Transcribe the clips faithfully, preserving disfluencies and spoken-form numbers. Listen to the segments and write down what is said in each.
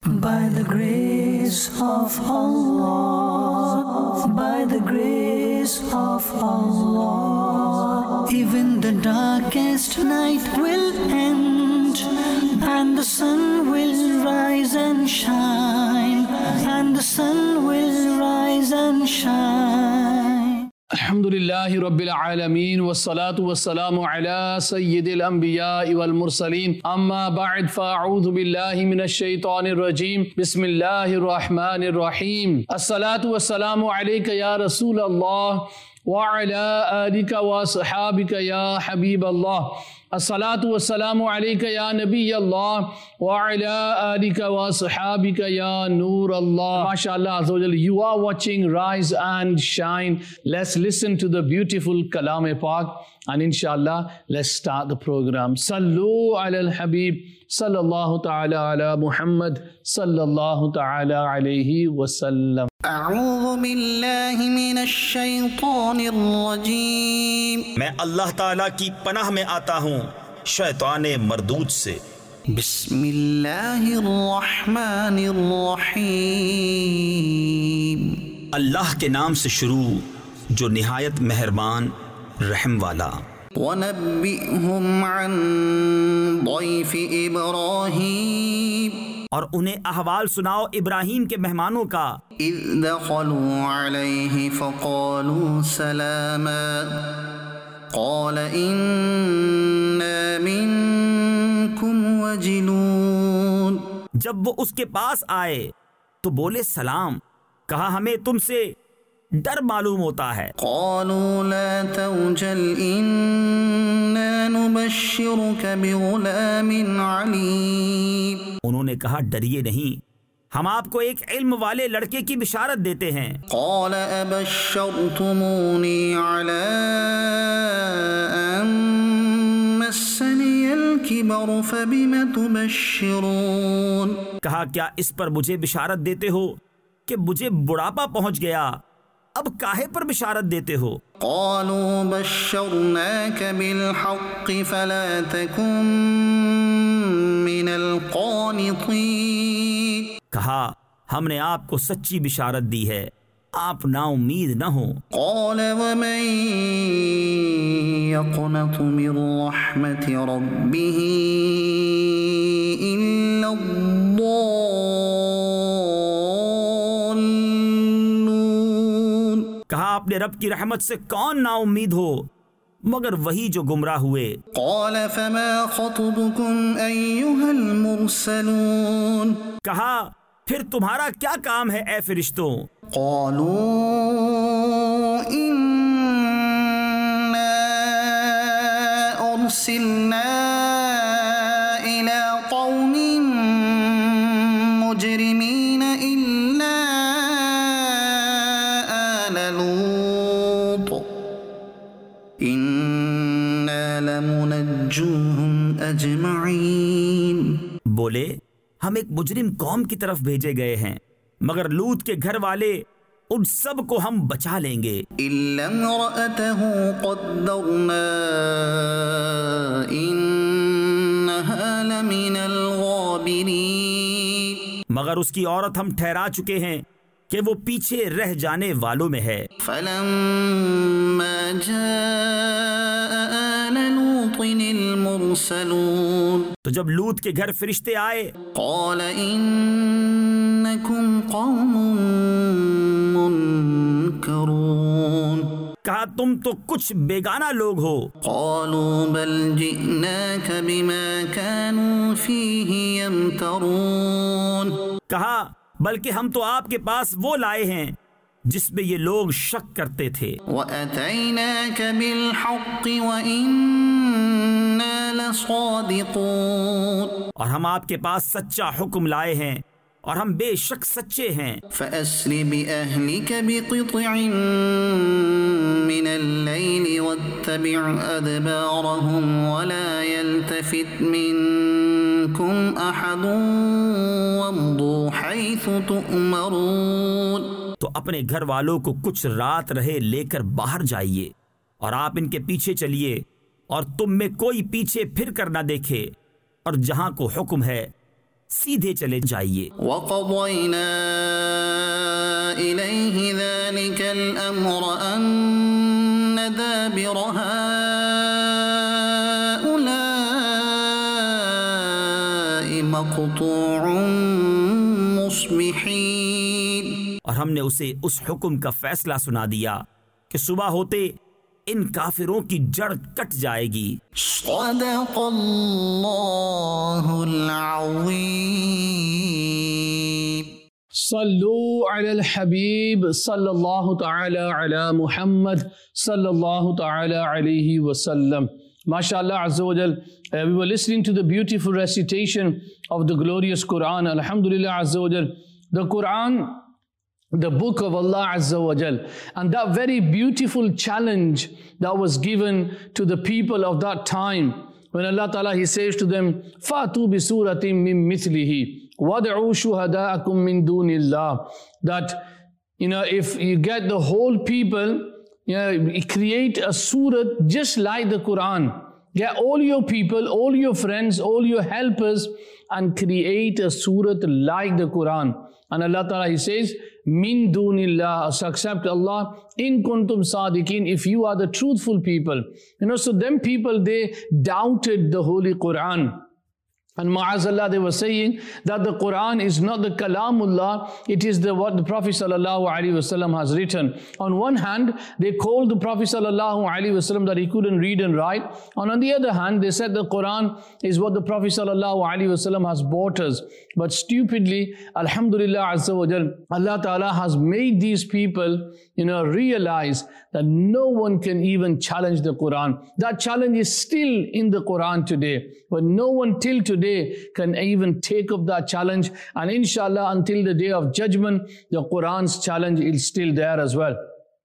By the grace of Allah, by the grace of Allah, even the darkest night will end, and the sun will rise and shine, and the sun will rise and shine. الحمدللہ رب العالمین والصلاة والسلام علی سید الانبیاء والمرسلین اما بعد فاعوذ باللہ من الشیطان الرجیم بسم اللہ الرحمن الرحیم الصلاة والسلام علیک یا رسول اللہ وعلی آلک واصحابک یا حبیب اللہ الصلاة والسلام علیک یا نبی اللہ وعلی آلک واصحابک یا نور اللہ. MashaAllah Azza wa Jal, you are watching Rise and Shine. Let's listen to the beautiful Kalam Pak and inshallah let's start the program. Sallu ala al-Habib sallallahu ta'ala ala Muhammad sallallahu ta'ala alayhi wa sallam. اعوذ باللہ من الشیطان الرجیم. میں اللہ تعالیٰ کی پناہ میں آتا ہوں شیطان مردود سے. بسم اللہ الرحمن الرحیم. اللہ کے نام سے شروع جو نہایت مہربان رحم والا. وَنَبِّئْهُمْ عَنْ ضَيْفِ إِبْرَاهِيمَ. اور انہیں احوال سناؤ ابراہیم کے مہمانوں کا. اذ دخلوا علیہ فقالوا سلاما قال انا منکم وجلون. جب وہ اس کے پاس آئے تو بولے سلام، کہا ہمیں تم سے ڈر معلوم ہوتا ہے. قالوا لا توجل انا نبشرك بغلام علیم. انہوں نے کہا ڈریے نہیں، ہم آپ کو ایک علم والے لڑکے کی بشارت دیتے ہیں. قال ابشرتمونی علی ان مسنی الکبر فبم تبشرون. کہا کیا اس پر مجھے بشارت دیتے ہو کہ مجھے بڑھاپا پہنچ گیا، اب کاہے پر بشارت دیتے ہو؟ قالوا بشرناک بالحق فلا تکن من القانطین. کہا ہم نے آپ کو سچی بشارت دی ہے، آپ نا امید نہ ہوں. قال ومن يقنط من رحمت ربه الا الضالون. کہا اپنے رب کی رحمت سے کون نا امید ہو مگر وہی جو گمراہ ہوئے. قال فما خطبكم ايها المرسلون. کہا پھر تمہارا کیا کام ہے اے فرشتوں؟ قالوا انا ارسلنا الى قوم مجرمين الا آل لوط انا لمنجوهم اجمعین. بولے ہم ایک مجرم قوم کی طرف بھیجے گئے ہیں مگر لوط کے گھر والے ان سب کو ہم بچا لیں گے. الا امرأته قدرنا انها لمن الغابرین. مگر اس کی عورت ہم ٹھہرا چکے ہیں کہ وہ پیچھے رہ جانے والوں میں ہے. فلما جاء آل لوط المرسلون. تو جب لوط کے گھر فرشتے آئے قال انکم قوم منکرون. کہا تم تو کچھ بیگانہ لوگ ہو. قالوا بل جئناک بما كانوا فیہ یمترون. کہا بلکہ ہم تو آپ کے پاس وہ لائے ہیں جس میں یہ لوگ شک کرتے تھے. وَأَتَيْنَاكَ بِالْحَقِّ وَإِنَّا لَصَادِقُونَ. اور ہم آپ کے پاس سچا حکم لائے ہیں اور ہم بے شک سچے ہیں. فَأَسْرِ بِأَهْلِكَ بِقِطْعٍ مِّنَ اللَّيْلِ وَاتَّبِعْ أَدْبَارَهُمْ وَلَا يَلْتَفِتْ مِنكُمْ أَحَدٌ وَامْضُوا حَيْثُ تُؤْمَرُونَ. تو اپنے گھر والوں کو کچھ رات رہے لے کر باہر جائیے اور آپ ان کے پیچھے چلیے اور تم میں کوئی پیچھے پھر کر نہ دیکھے، اور جہاں کو حکم ہے सीधे चले जाइए। वक़ज़यना इलैहि ज़ालिकल अम्र अन्न दाबिर हाउलाइ मक़तूउन मुस्बिहीन। और हमने उसे उस हुक्म का फैसला सुना दिया कि सुबह होते इन काफिरों की जड़ कट जाएगी। सदक़ल्लाहुल अज़ीम। सल्लू अलल हबीब सल्लल्लाहु तआला अला मुहम्मद सल्लल्लाहु तआला अलैहि वसल्लम। MashaAllah Azza wa Jal, uh, we were listening to the beautiful recitation of the glorious Quran. Alhamdulillah Azza wa Jal. The Quran, the book of Allah Azza wa Jal, and that very beautiful challenge that was given to the people of that time, when Allah Ta'ala, He says to them, فَأْتُوا بِسُورَةٍ مِّن مِثْلِهِ وَادْعُوا شُهَدَاءَكُم مِّن دُونِ اللَّهِ. That, you know, if you get the whole people, you know, create a surah just like the Quran. Get all your people, all your friends, all your helpers, and create a surah like the Quran. And Allah Ta'ala, He says, min dunillah, accept Allah, in kuntum sadiqin, if you are the truthful people. You know, so them people, they doubted the Holy Quran. And ma'azallah, they were saying that the Quran is not the kalamullah, it is the what the Prophet sallallahu alaihi wasallam has written. On one hand, they called the Prophet sallallahu alaihi wasallam that he couldn't read and write. And on the other hand, they said the Quran is what the Prophet sallallahu alaihi wasallam has bought us. But stupidly, alhamdulillah azza wa jal, Allah Ta'ala has made these people, you know, realize that no one can even challenge the Quran. That challenge is still in the Quran today. But no one till today can even take up that challenge. And inshallah, until the day of judgment, the Quran's challenge is still there as well.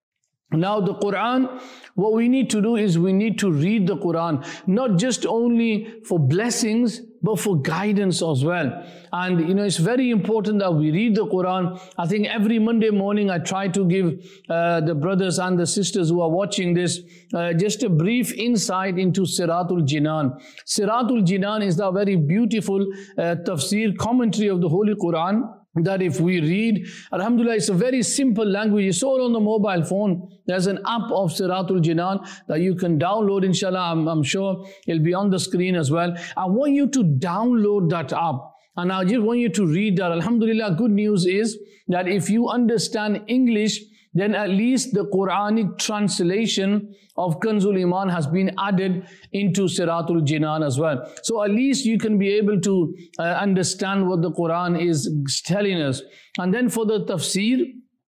Now the Quran, what we need to do is we need to read the Quran, not just only for blessings, but for guidance as well. And you know, it's very important that we read the Quran. I think every Monday morning I try to give uh, the brothers and the sisters who are watching this uh, just a brief insight into Siratul Jinan. Siratul Jinan is the very beautiful uh, tafsir commentary of the Holy Quran, that if we read, alhamdulillah, it's a very simple language. It's all on the mobile phone. There's an app of Siratul Jinan that you can download, inshallah. I'm, I'm sure it'll be on the screen as well. I want you to download that app. And I just want you to read that. Alhamdulillah, good news is that if you understand English, then at least the Quranic translation of Kanzul Iman has been added into Siratul Jinan as well. So at least you can be able to uh, understand what the Quran is telling us. And then for the tafsir,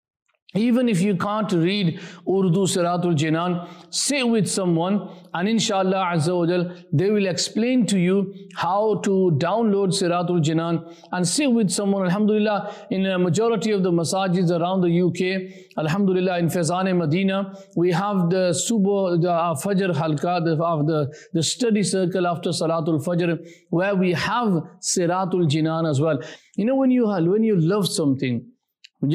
even if you can't read Urdu Siratul Jinan, sit with someone and inshallah Azza wa Jal, they will explain to you how to download Siratul Jinan, and sit with someone. Alhamdulillah, in a majority of the masajids around the U K, alhamdulillah, in Faizan Medina, we have the Subh, the uh, Fajr Halqa, the, of the, the study circle after Salatul Fajr, where we have Siratul Jinan as well. You know, when you, when you love something, when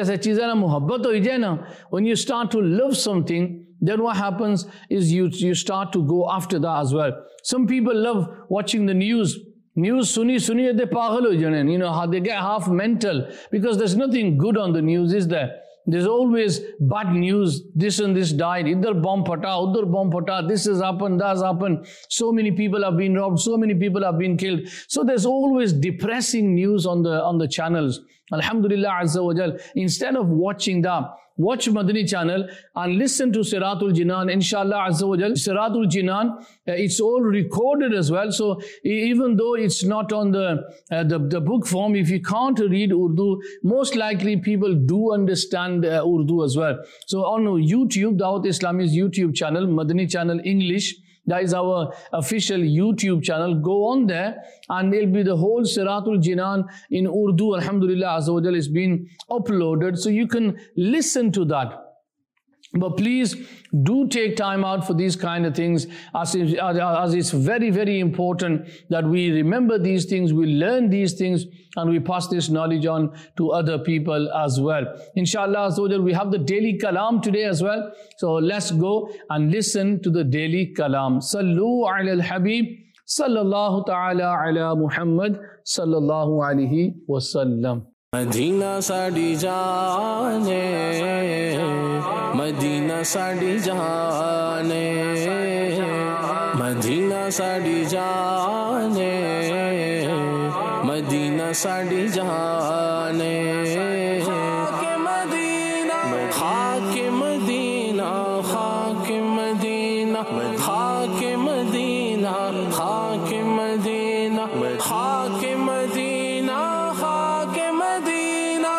you start to love something, then what happens is you, you start to go after that as well. Some people love watching the news. News suni suni de pagal ho jane, you know, how they get half mental, because there's nothing good on the news, is there? There's always bad news. This and this died. Idhar bomb phata, udhar bomb phata. This has happened, that has happened. So many people have been robbed. So many people have been killed. So there's always depressing news on the on the channels. Alhamdulillah Azza wa Jal. Instead of watching that, watch Madani channel and listen to Siratul Jinan. Inshallah Azza wa Jal. Siratul Jinan, uh, it's all recorded as well. So even though it's not on the, uh, the, the book form, if you can't read Urdu, most likely people do understand uh, Urdu as well. So on YouTube, Dawat Islami's YouTube channel, Madani channel English, that is our official YouTube channel. Go on there and there'll be the whole Siratul Jinan in Urdu. Alhamdulillah Azza wa Jal is being uploaded. So you can listen to that. But please do take time out for these kind of things, as, if, as it's very, very important that we remember these things, we learn these things, and we pass this knowledge on to other people as well. Inshallah, we have the daily kalam today as well. So let's go and listen to the daily kalam. Sallu ala al-Habib, صلی اللہ تعالی علی محمد صلی اللہ علیہ وسلم۔ مدینہ ساڈی جان ہے، مدینہ ساڈی جان ہے، مدینہ ساڈی جان ہے، مدینہ ساڈی جان ہے، خاک مدینہ خاک مدینہ خاک مدینہ خاک مدینہ خاک مدینہ خاک مدینہ خاک مدینہ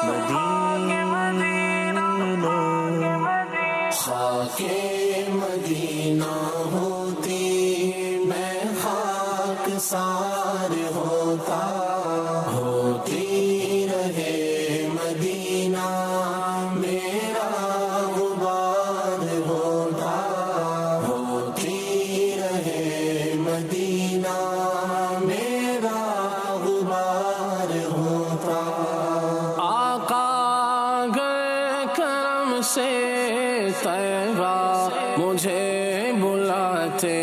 خاک مدینہ ہوتی میں خاک سار ہوتا، ہوتی رہے مدینہ میرا غبار ہوتا، ہوتی رہے مدینہ میرا غبار ہوتا۔ آقا گئے کرم سے طیبہ مجھے بلاتے،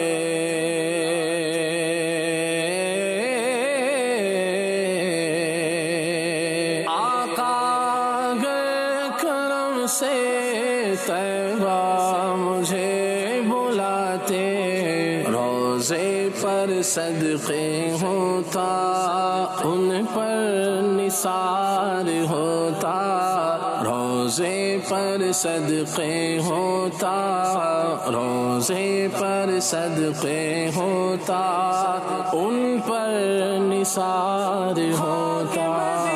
آقا گئے کرم سے طیبہ مجھے بلاتے، روزے پر صدقے ہوتا ان پر نثار ہوتا، روزے پر صدقے ہوتا روزے پر صدقے ہوتا ان پر نثار ہوتا،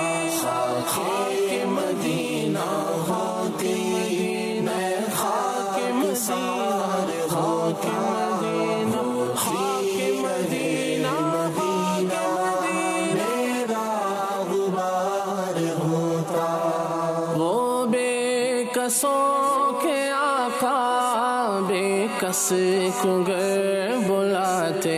خاک مدینہ ہوتی میں خاک مسار خاک مدینہ خاک مدینہ مدینہ میرا غبار ہوتا۔ وہ بے کسوں کے آقا بے کس کو گر بلاتے،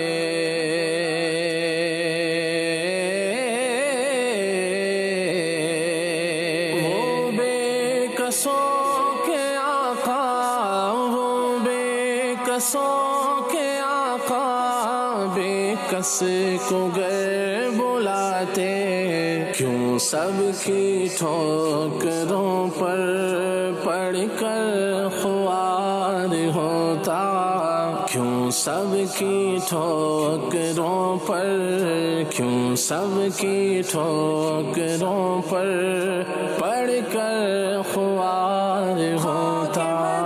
وہ بے کسوں کے آقا وہ بے کسوں کے آقا بے کس کو گر بلاتے، کیوں سب کی ٹھوکروں پر پڑھ کر خوار ہوتا، کیوں سب کی ٹھوکروں پر کیوں سب کی ٹھوکروں پر پڑھ کر خوار ہوتا،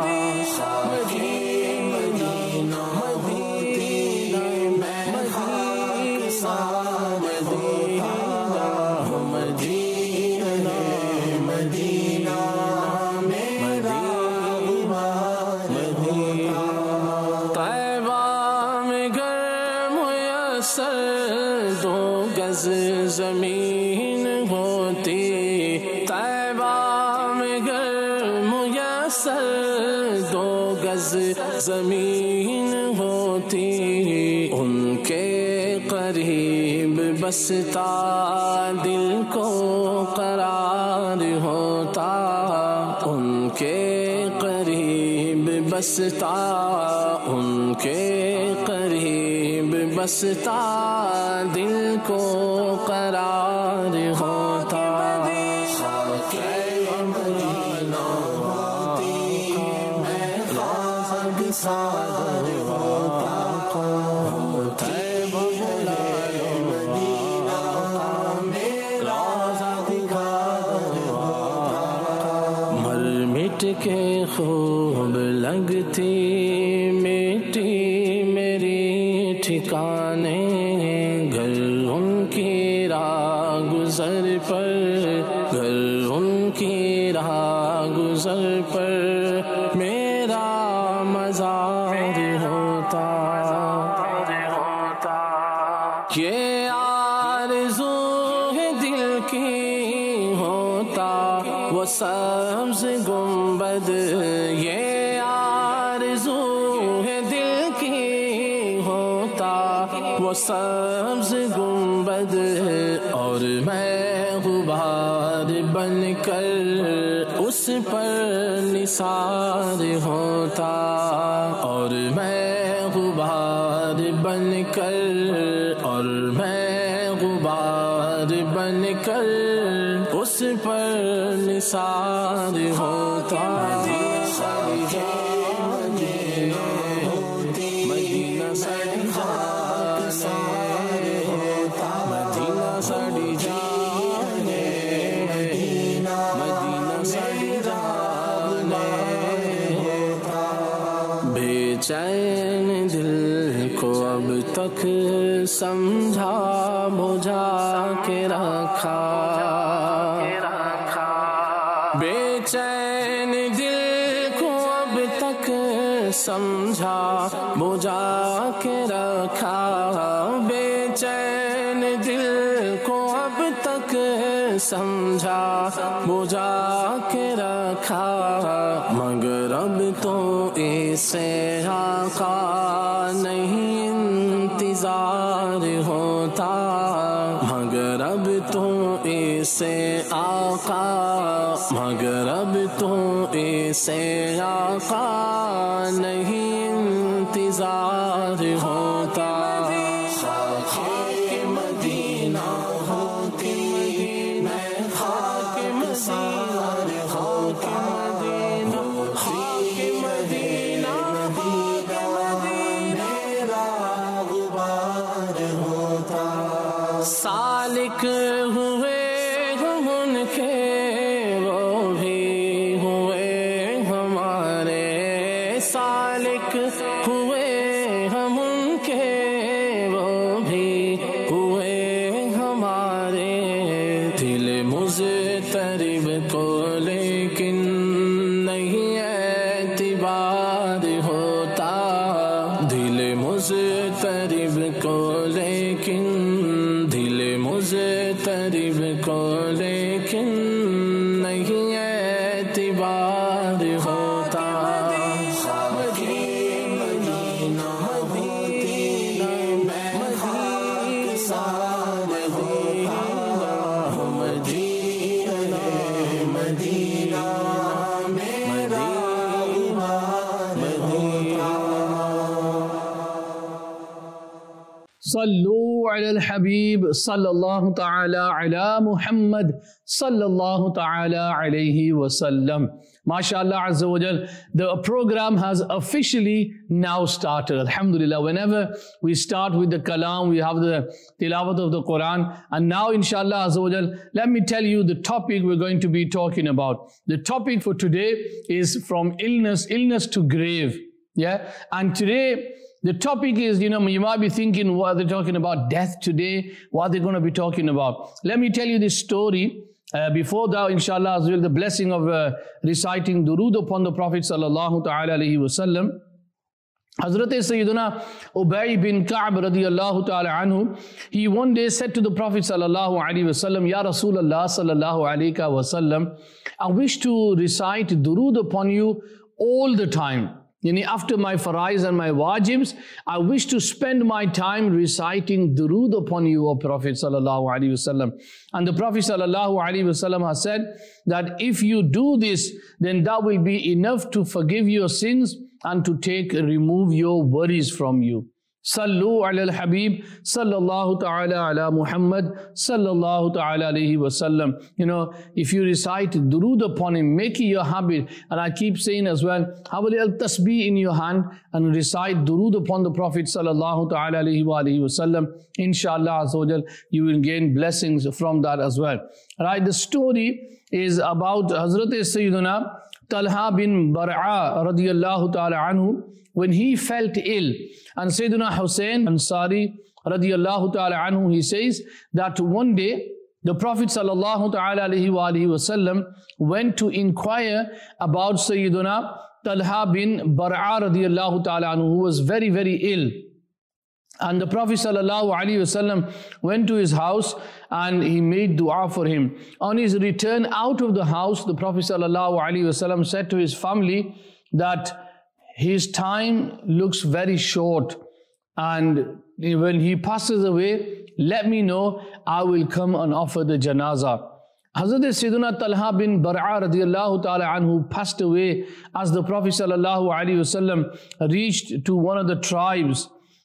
دو گز زمین ہوتی، طیبہ میں گر میسر دو گز زمین ہوتی، ان کے قریب بستا دل کو قرار ہوتا، ان کے قریب بستا ان کے قریب بستا دل کو قرار ہوتا، خاک مدینہ ہوتی میں خاک سار ہوتا، مر مٹ کے خوب لگتی میٹی میری ٹھکانے، گھر ان کی راہ گزر پر گھر ان کی راہ گزر پر میرا مزار ہوتا، یہ آرزو ہے دل کی ہوتا وہ سبز گنبد، یہ آرزو ہے دل کی ہوتا وہ سبز گنبد، اور میں غبار بن کر اس پر نثار ہوتا، اور میں غبار بن بن کر اور میں غبار بن کر اس پر نثار ہوتا مدینہ سڑی جانے مدینہ سڑی جانے مدینہ سڑی جانے بے چین دل کو اب تک سمجھا بجھا کے رکھا بے چین دل کو اب تک سمجھا بجھا کے رکھا بے چین دل کو اب تک سمجھا بجھا کے رکھا مگر اب تو اسے آقا نہیں انتظار ہوتا مگر اب تو اسے آقا مگر اب تو اسے آقا نہیں انتظار ہوتا خاک مدینہ ہوتی میں خاک مسار خاک مدینہ خاک مدینہ میرا غبار ہوتا سالک ہوئے ان کے وہ بھی ہوئے ہمارے سالک ہوئے ہم ان کے وہ بھی ہوئے ہمارے دل مضطرب کو لیکن نہیں اعتبار ہوتا دل مضطرب کو لیکن دل مضطرب کو لیکن نہیں اعتبار ہوتا مدینہ مدینہ میں خاک سار ہوتا مدینہ مدینہ میرا غبار ہوتا صلو علی الحبیب صلی اللہ تعالی علی محمد صلی اللہ تعالی علیہ وسلم. MashaAllah Azza wa Jal, the program has officially now started. Alhamdulillah, whenever we start with the kalam, we have the tilawat of the Quran. And now inshallah Azza wa Jal, let me tell you the topic we're going to be talking about. The topic for today is from illness, illness to grave. Yeah, and today the topic is, you know, you might be thinking, what are they talking about? Death today? What are they going to be talking about? Let me tell you this story. Uh, before that, inshallah, as well, the blessing of uh, reciting durood upon the Prophet sallallahu ta'ala alayhi wa sallam. Hazrat Sayyiduna Ubay bin Ka'b radiyallahu ta'ala anhu, he one day said to the Prophet sallallahu alayhi wa sallam, Ya Rasulullah sallallahu alayhi wa sallam, I wish to recite durood upon you all the time. Yani after my farais and my wajibs, I wish to spend my time reciting durood upon you, O Prophet sallallahu alaihi wasallam. And the Prophet sallallahu alaihi wasallam has said that if you do this, then that will be enough to forgive your sins and to take, remove your worries from you. Sallu ala al-Habib sallallahu ta'ala ala Muhammad sallallahu ta'ala alayhi wa sallam. You know, if you recite durood upon him, make it your habit. And I keep saying as well, have a little tasbih in your hand and recite durood upon the Prophet sallallahu ta'ala alayhi wa alayhi wa sallam. Inshallah azza wa jal, you will gain blessings from that as well. Right, the story is about Hazrat Sayyiduna Talha bin Bar'a radiyallahu ta'ala anhu, when he felt ill. And Sayyiduna Hussein Ansari radiyallahu ta'ala anhu, he says that one day the Prophet sallallahu ta'ala alayhi wa alayhi wa sallam went to inquire about Sayyiduna Talha bin Bar'a radiyallahu ta'ala anhu, who was very very ill. And the Prophet sallallahu alayhi wa sallam went to his house and he made dua for him. On his return out of the house, the Prophet sallallahu alayhi wa sallam said to his family that his time looks very short, and when he passes away, let me know, I will come and offer the janazah. Hazrat Sayyiduna Talha bin Bar'a radiyallahu ta'ala anhu passed away as the Prophet sallallahu alayhi wa sallam reached to one of the tribes.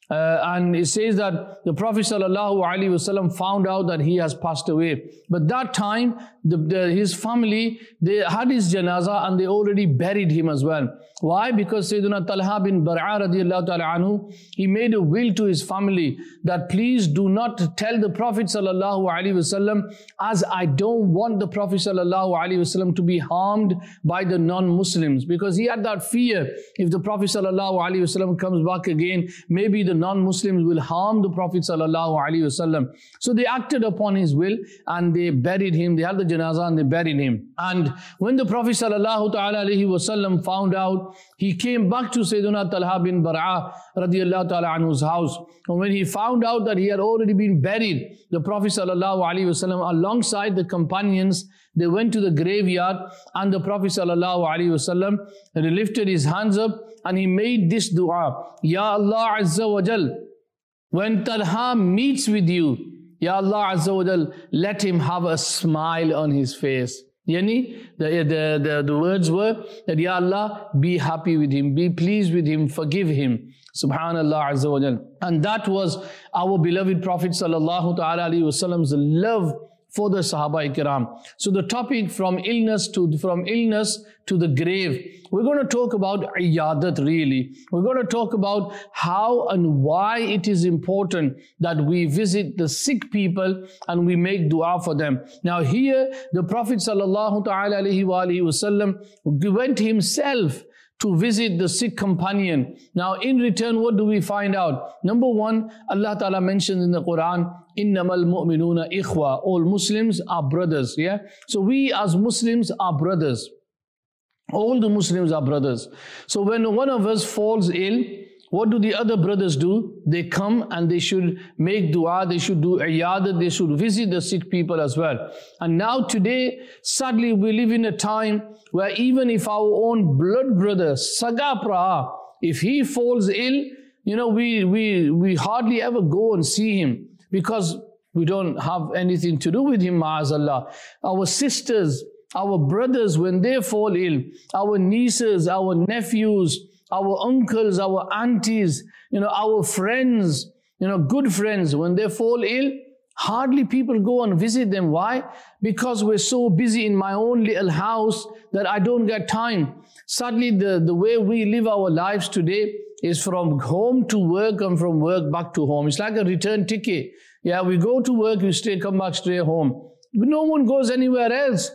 Uh, and it says that the Prophet sallallahu alaihi wasallam found out that he has passed away. But that time, the, the, his family, they had his janazah and they already buried him as well. Why? Because Sayyidina Talha bin Bar'a radiallahu ta'ala anhu, he made a will to his family that please do not tell the Prophet sallallahu alaihi wasallam, as I don't want the Prophet sallallahu alaihi wasallam to be harmed by the non-Muslims, because he had that fear, if the Prophet sallallahu alaihi wasallam comes back again, maybe the non-Muslims will harm the Prophet sallallahu alaihi wasallam. So they acted upon his will and they buried him. They had the janazah and they buried him. And when the Prophet sallallahu alaihi wasallam found out, he came back to Sayyidina Talha bin Bar'a radiallahu ta'ala anhu's house. And when he found out that he had already been buried, the Prophet sallallahu alaihi wasallam alongside the companions, they went to the graveyard, and the Prophet sallallahu alaihi wasallam lifted his hands up and he made this dua: Ya Allah Azza wa Jal, when Talha meets with you, Ya Allah Azza wa Jal, let him have a smile on his face. Yani, the, the, the, the words were that, Ya Allah, be happy with him, be pleased with him, forgive him. Subhanallah Azza wa Jal. And that was our beloved Prophet sallallahu ta'ala alayhi wasallam's love for the Sahaba Ikram. So the topic from illness to from illness to the grave, we're going to talk about iyadat really. We're going to talk about how and why it is important that we visit the sick people and we make dua for them. Now here, the Prophet sallallahu ta'ala alayhi wa alayhi wasallam went himself to visit the sick companion. Now in return, what do we find out? Number one, Allah Ta'ala mentions in the Quran, innamal mu'minuna ikhwa, all Muslims are brothers. Yeah. So we as Muslims are brothers. All the Muslims are brothers. So when one of us falls ill, what do the other brothers do? They come and they should make dua, they should do iyadat, they should visit the sick people as well. And now today, sadly, we live in a time where even if our own blood brother, saga pra, if he falls ill, you know, we, we, we hardly ever go and see him because we don't have anything to do with him, ma'azallah. Our sisters, our brothers, when they fall ill, our nieces, our nephews, our uncles, our aunties, you know, our friends, you know, good friends, when they fall ill, hardly people go and visit them. Why? Because we're so busy in my own little house that I don't get time. Sadly, the, the way we live our lives today is from home to work and from work back to home. It's like a return ticket. Yeah, we go to work, we stay, come back straight home. But no one goes anywhere else.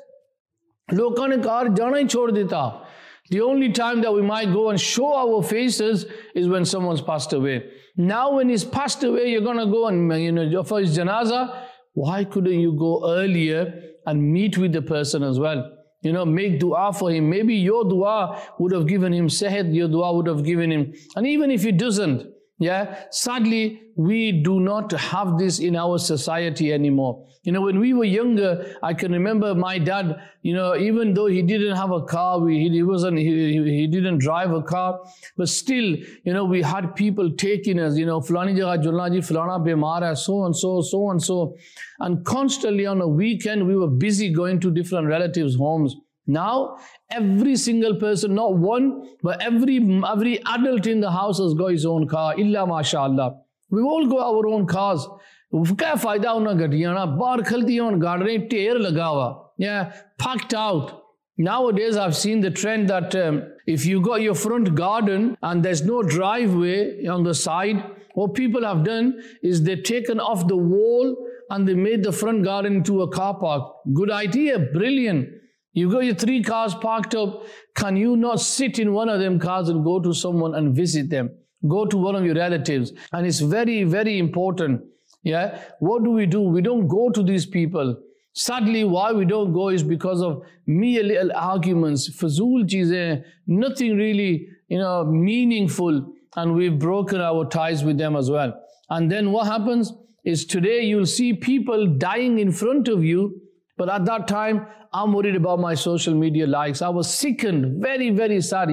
Lokan ne car jana hi chhod deta. The only time that we might go and show our faces is when someone's passed away. Now when he's passed away, you're going to go and, you know, for his janazah. Why couldn't you go earlier and meet with the person as well? You know, make dua for him. Maybe your dua would have given him sehed, your dua would have given him. And even if it doesn't, yeah, sadly, we do not have this in our society anymore. You know, when we were younger, I can remember my dad, you know, even though he didn't have a car, we, he wasn't, he, he didn't drive a car, but still, you know, we had people taking us, you know, Fulani jagah julna ji, Fulana bemar hai, so and so, so and so. And constantly on a weekend, we were busy going to different relatives' homes. Now, every single person, not one, but every every adult in the house has got his own car. Illa mashallah. We all got our own cars. क्या फायदा उन्हें गड्डियाँ ना बाहर खलती हैं उन गाड़ियों टेर लगा हुआ, yeah, packed out. Nowadays, I've seen the trend that um, if you got your front garden and there's no driveway on the side, what people have done is they've taken off the wall and they made the front garden into a car park. Good idea, brilliant. You got your three cars parked up. Can you not sit in one of them cars and go to someone and visit them? Go to one of your relatives. And it's very, very important. Yeah. What do we do? We don't go to these people. Sadly, why we don't go is because of mere little arguments, fazul cheezein, nothing really, you know, meaningful. And we've broken our ties with them as well. And then what happens is today you'll see people dying in front of you. But at that time, I'm worried about my social media likes. I was sickened, very, very sad.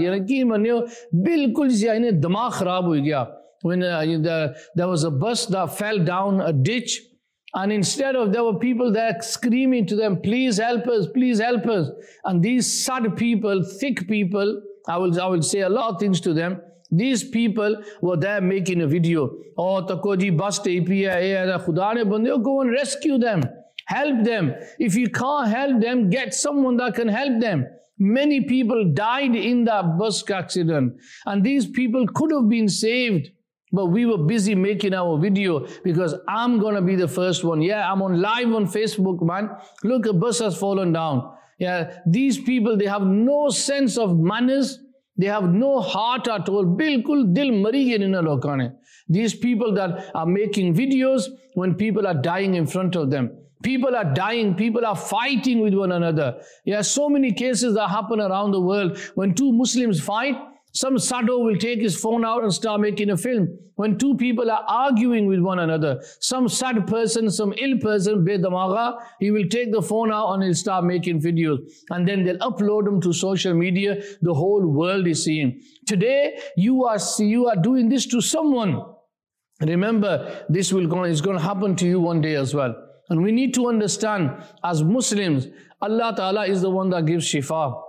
When uh, the, there was a bus that fell down a ditch, and instead of, there were people there screaming to them, please help us, please help us. And these sad people, thick people, I will, I will say a lot of things to them, These people were there making a video. Oh, tako ji bus T P hai, khuda ne bande, go and rescue them. Help them. If you can't help them, get someone that can help them. Many people died in that bus accident. And these people could have been saved. But we were busy making our video because I'm going to be the first one. Yeah, I'm on live on Facebook, man. Look, a bus has fallen down. Yeah, these people, they have no sense of manners. They have no heart at all. Bilkul dil mari gaye inna lokan ne. These people that are making videos when people are dying in front of them. People are dying. People are fighting with one another. Yeah, so many cases that happen around the world. When two Muslims fight, some sado will take his phone out and start making a film. When two people are arguing with one another, some sad person, some ill person, bedamaga, he will take the phone out and he'll start making videos. And then they'll upload them to social media. The whole world is seeing. Today, you are, you are doing this to someone. Remember, this will go, is going to happen to you one day as well. And we need to understand, as Muslims, Allah Ta'ala is the one that gives shifa.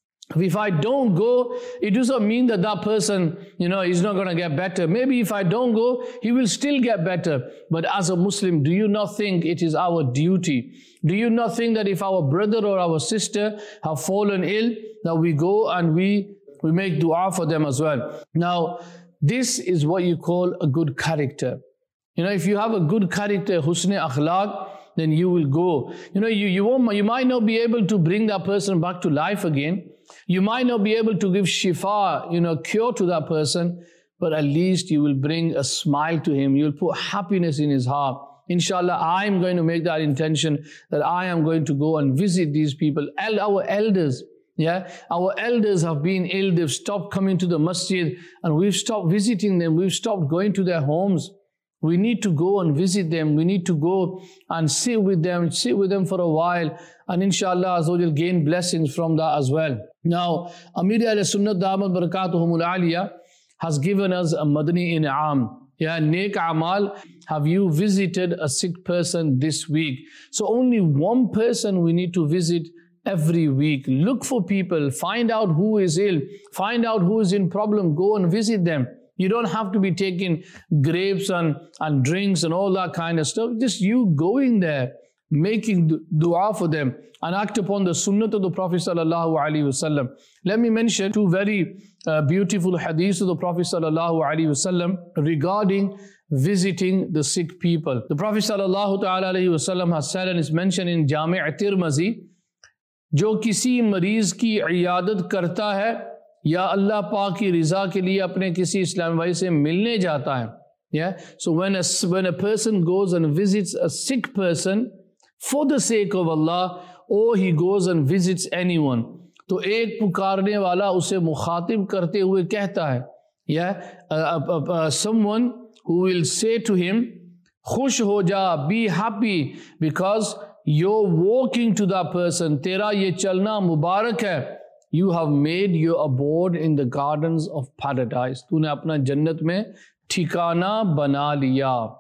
If I don't go, it doesn't mean that that person, you know, is not going to get better. Maybe if I don't go, he will still get better. But as a Muslim, do you not think it is our duty? Do you not think that if our brother or our sister have fallen ill, that we go and we, we make dua for them as well? Now, this is what you call a good character. You know, if you have a good character, husn akhlaq, then you will go. You know, you, you, won't, you might not be able to bring that person back to life again. You might not be able to give shifa, you know, cure to that person, but at least you will bring a smile to him. You'll put happiness in his heart. Inshallah, I am going to make that intention that I am going to go and visit these people. Our elders, yeah, our elders have been ill. They've stopped coming to the masjid and we've stopped visiting them. We've stopped going to their homes. We need to go and visit them. We need to go and sit with them, sit with them for a while. And inshallah, Azawajal gain blessings from that as well. Now, Amir al-Sunnat Damat Barakatuhumul Aliyah has given us a Madani In'am. Yeah, Neek Amal, have you visited a sick person this week? So only one person we need to visit every week. Look for people, find out who is ill, find out who is in problem, go and visit them. You don't have to be taking grapes and, and drinks and all that kind of stuff. Just you going there, making dua for them and act upon the sunnah of the Prophet sallallahu alaihi wasallam. Let me mention two very uh, beautiful hadiths of the Prophet sallallahu alaihi wasallam regarding visiting the sick people. The Prophet sallallahu alaihi wasallam has said, and it's mentioned in Jami' Tirmizi, जो किसी मरीज की इयादत करता है या अल्लाह पाक की रिजा के लिए अपने किसी इस्लामी भाई से मिलने जाता है. Yeah, so when a, when a person goes and visits a sick person for the sake of Allah, or he goes and visits anyone, तो एक पुकारने वाला उसे मुखातिब करते हुए कहता है, yeah, uh, uh, uh, someone who will say to him, खुश हो जा, be happy, because you're walking to that person, तेरा ये चलना मुबारक है. You have made your abode in the gardens of paradise. तूने अपना जन्नत में ठिकाना बना लिया.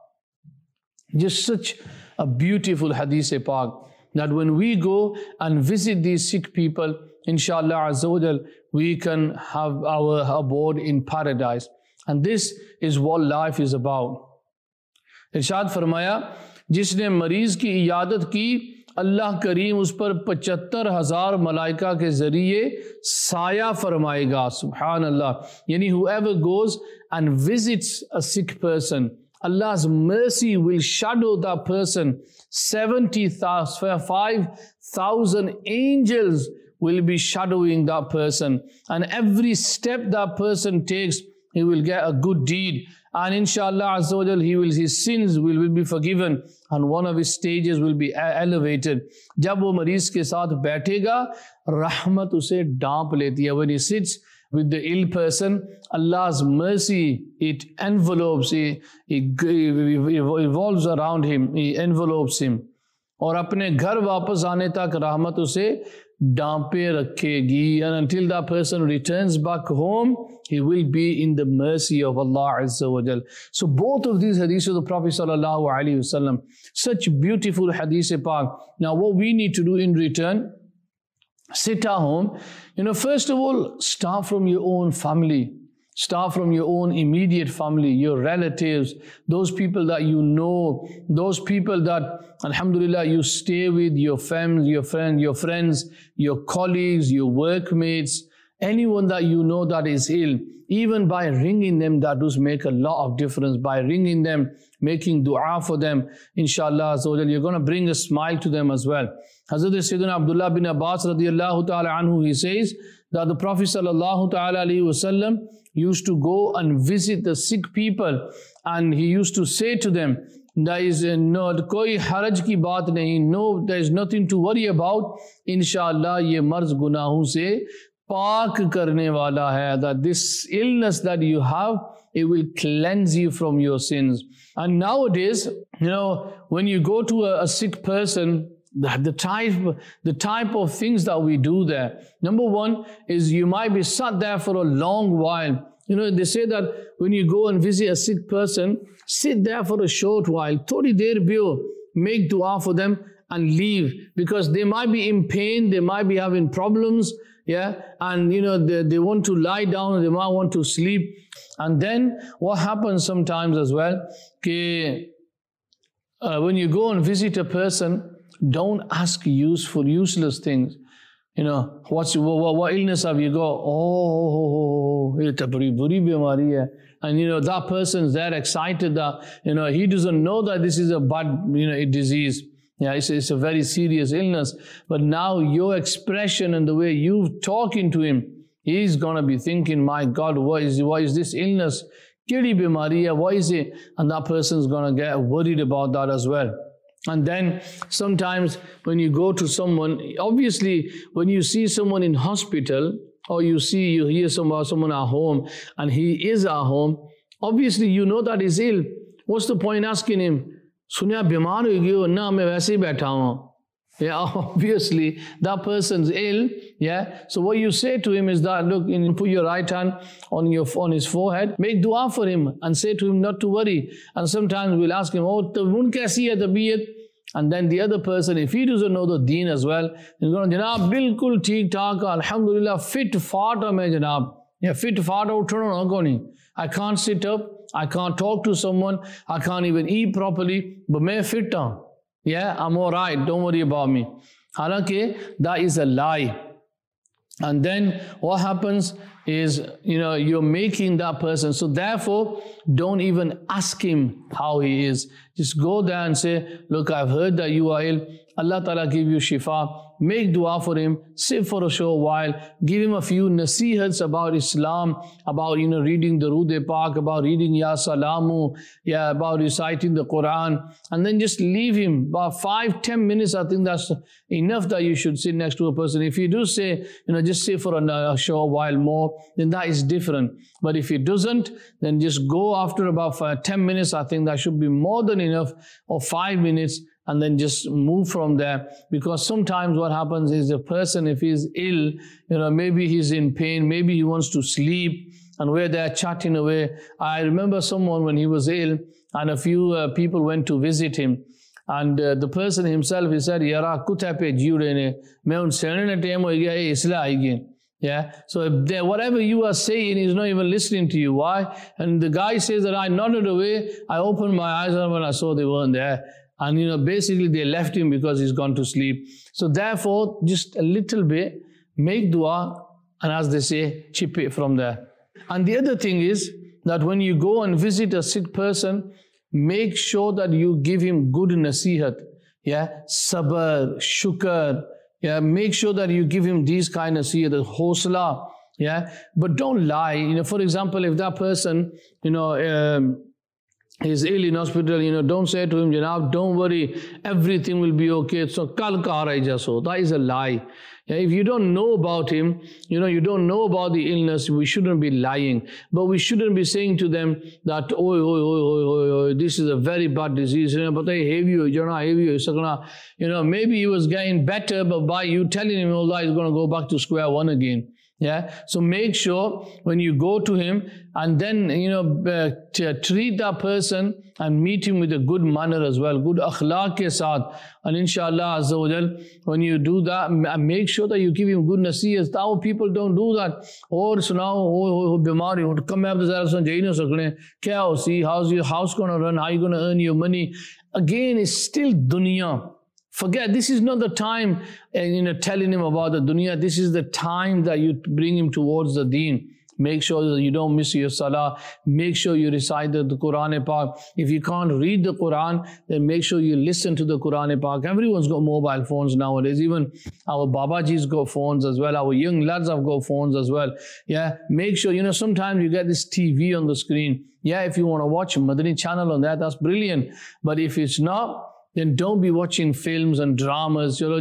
Just such a beautiful hadith pak, that when we go and visit these sick people, inshallah azza wa jal, we can have our abode in paradise. And this is what life is about. इरशाद फरमाया, जिसने मरीज की इयादत की, अल्लाह करीम उस पर पचहत्तर हजार मलाइका के जरिए साया फरमाएगा. सुभान अल्लाह. यानी whoever goes and visits a sick person, Allah's mercy will shadow that person. seventy-five thousand angels will be shadowing that person. And every step that person takes, he will get a good deed. And inshallah azza wa jal, he will, his sins will, will be forgiven, and one of his stages will be elevated. जब वो मरीज के साथ बैठेगा, रहमत उसे डांप लेती है. When he sits with the ill person, Allah's mercy, it envelopes, it, it, it evolves around him, it envelopes him. और अपने घर वापस आने तक रहमत उसे डांपे रखेगी. And until that person returns back home, he will be in the mercy of Allah Azza wa Jal. So both of these hadiths of the Prophet sallallahu alaihi wasallam, such beautiful hadith pak. Now what we need to do in return, sit at home. You know, first of all, start from your own family. Start from your own immediate family, your relatives, those people that you know, those people that, alhamdulillah, you stay with, your family, your friends, your friends, your colleagues, your workmates, anyone that you know that is ill. Even by ringing them, that does make a lot of difference. By ringing them, making dua for them, inshallah, you're going to bring a smile to them as well. Hazrat Sayyidina Abdullah bin Abbas radiallahu ta'ala anhu, he says that the Prophet sallallahu ta'ala alayhi wasallam used to go and visit the sick people, and he used to say to them, there is no koi haraj ki baat nahi, no, there is nothing to worry about. Inshallah, ye marz gunahon se paak karne wala hai, that this illness that you have, it will cleanse you from your sins. And nowadays, you know, when you go to a, a sick person, the, the type the type of things that we do there. Number one is you might be sat there for a long while. You know, they say that when you go and visit a sick person, sit there for a short while. Thodi der bio, make dua for them and leave, because they might be in pain, they might be having problems, yeah, and you know, they, they want to lie down, they might want to sleep. And then what happens sometimes as well, ke, uh, when you go and visit a person, don't ask useful, useless things. You know, what's what, what illness have you got? Oh, it's a buri buri bimari hai. And you know, that person's there excited that, you know, he doesn't know that this is a bad, you know, disease. Yeah, it's, it's a very serious illness. But now your expression and the way you talking to him, he's gonna be thinking, my God, what is what is this illness? Kiri bimari hai, what is it? And that person's gonna get worried about that as well. And then sometimes when you go to someone, obviously when you see someone in hospital, or you see, you hear someone, someone at home, and he is at home, obviously you know that he's ill. What's the point asking him, Sunya bimar ho gaye, na main waise hi baitha hu. Yeah, obviously that person's ill. Yeah, so what you say to him is that, look, in, put your right hand on your on his forehead, make dua for him, and say to him not to worry. And sometimes we'll ask him, oh, tabun kaisi hai tabiyat? And then the other person, if he doesn't know the deen as well, he's going to, Janab, bilkul theek thaak, alhamdulillah, fit fart am hai Janab. Yeah, fit fart uthana na koni. I can't sit up, I can't talk to someone, I can't even eat properly, but main fit haan. Yeah, I'm all right, don't worry about me. Halanki, that is a lie. And then what happens is, you know, you're making that person. So therefore, don't even ask him how he is. Just go there and say, look, I've heard that you are ill. Allah Ta'ala give you shifa. Make dua for him, sit for a short while, give him a few nasihats about Islam, about, you know, reading the Rood Pak, about reading Ya Salamu, yeah, about reciting the Quran, and then just leave him. About five, ten minutes, I think that's enough that you should sit next to a person. If you do say, you know, just sit for a, a short while more, then that is different. But if he doesn't, then just go after about five, ten minutes, I think that should be more than enough, or five minutes, and then just move from there. Because sometimes what happens is the person, if he's ill, you know, maybe he's in pain, maybe he wants to sleep, and we're there chatting away. I remember someone when he was ill, and a few uh, people went to visit him. And uh, the person himself, he said, Yara, kutha pe jude ne, main un sehne na time ho gaya, ye isla aayegi. Yeah, so if whatever you are saying, he's not even listening to you. Why? And the guy says that I nodded away, I opened my eyes, and when I saw they weren't there. And, you know, basically they left him because he's gone to sleep. So therefore, just a little bit, make dua, and as they say, chip it from there. And the other thing is that when you go and visit a sick person, make sure that you give him good nasihat. Yeah, sabr, shukr. Yeah, make sure that you give him these kind of nasihat, the hosla. Yeah, but don't lie. You know, for example, if that person, you know, um, he's ill in hospital, you know, don't say to him, Janab, don't worry, everything will be okay. So, kal ka rahi jaso. That is a lie. Yeah, if you don't know about him, you know, you don't know about the illness, we shouldn't be lying. But we shouldn't be saying to them that, oi, oi, oi, oi, oi, oi, this is a very bad disease. You know, but I have you, you know, you know, maybe he was getting better, but by you telling him all that, he's going to go back to square one again. Yeah, so make sure when you go to him and then, you know, uh, to treat that person and meet him with a good manner as well, good akhlaq ke saath. And inshallah Azza wa Jal, when you do that, make sure that you give him good nasihas. Our people don't do that. Or sunao, oh, bimari, oh, come up to the Kya, see, how's your house going to run? How are you going to earn your money? Again, it's still dunya. Forget, this is not the time, uh, you know, telling him about the dunya. This is the time that you bring him towards the deen. Make sure that you don't miss your salah. Make sure you recite the, the Quran Pak. If you can't read the Quran, then make sure you listen to the Quran Pak. Everyone's got mobile phones nowadays. Even our Babaji's got phones as well. Our young lads have got phones as well. Yeah, make sure, you know, sometimes you get this T V on the screen. Yeah, if you want to watch a Madani channel on that, that's brilliant. But if it's not, then don't be watching films and dramas. I'm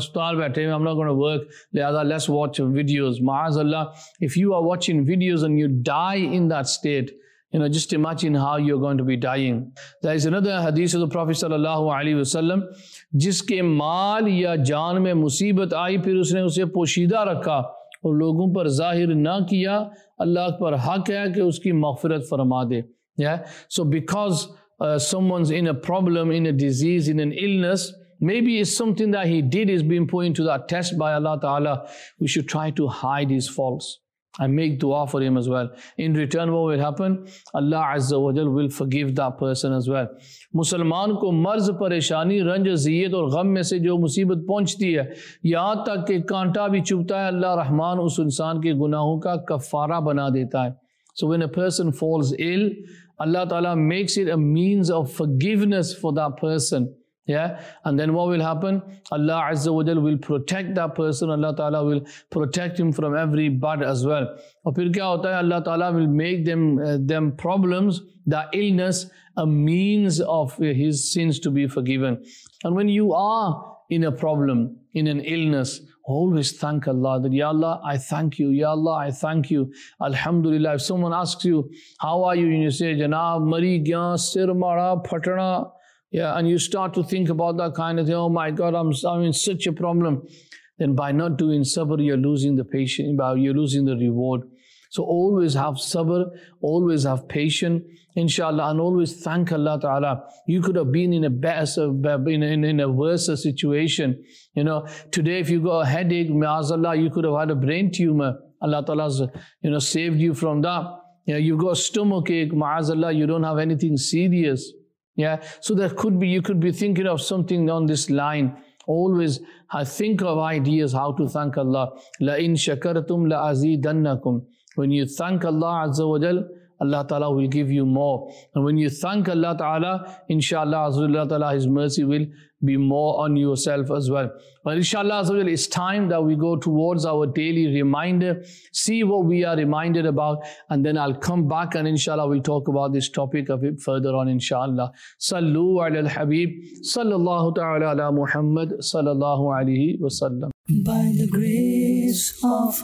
not going to work. Let's watch videos. Ma'azallah, if you are watching videos and you die in that state, you know, just imagine how you're going to be dying. There is another hadith of the Prophet sallallahu alaihi wasallam, जिसके माल या जान में मुसीबत आई फिर उसने उसे पोशीदा रखा और लोगों पर जाहिर ना किया, अल्लाह पर हक है कि उसकी मग़फ़िरत फरमा दे. Yeah, so because Uh, someone's in a problem, in a disease, in an illness, maybe it's something that he did is being put into that test by Allah Ta'ala. We should try to hide his faults and make dua for him as well. In return, what will happen? Allah Azza wa Jal will forgive that person as well. मुसलमान को मर्ज, परेशानी, रंज, ज़ियत और गम में से जो मुसीबत पहुंचती है, यहाँ तक कि कांटा भी चुभता है, अल्लाह रहमान उस इंसान के गुनाहों का कफ़ारा बना देता है. So when a person falls ill, Allah Ta'ala makes it a means of forgiveness for that person. Yeah, and then what will happen? Allah Azza wa Jal will protect that person. Allah Ta'ala will protect him from every bad as well. और फिर क्या होता है? Allah Ta'ala will make them uh, them problems, that illness, a means of uh, his sins to be forgiven. And when you are in a problem, in an illness, always thank Allah that, Ya Allah, I thank you. Ya Allah, I thank you. Alhamdulillah. If someone asks you, how are you? And you say, Janab, mari gya, sir mara, phatana. Yeah, and you start to think about that kind of thing. Oh my God, I'm, I'm in such a problem. Then by not doing sabr, you're losing the patience, you're losing the reward. So always have sabr, always have patience, inshallah, and always thank Allah Ta'ala. You could have been in a better, in a, in a worse situation. You know, today if you got a headache, ma'azallah, you could have had a brain tumor. Allah Ta'ala's, you know, saved you from that. Yeah, you've got a stomach ache, ma'azallah, you don't have anything serious. Yeah, so there could be, you could be thinking of something on this line. Always think of ideas how to thank Allah. La in shakartum la azidannakum. When you thank Allah Azza wa Jal, Allah Ta'ala will give you more. And when you thank Allah Ta'ala, inshallah, Allah Ta'ala, His mercy will be more on yourself as well. But inshallah, Azza wa Jal, it's time that we go towards our daily reminder, see what we are reminded about, and then I'll come back and inshallah we'll talk about this topic a bit further on, inshallah. Sallu ala al-Habib, sallallahu ta'ala ala Muhammad, sallallahu alayhi wa sallam. By the grace of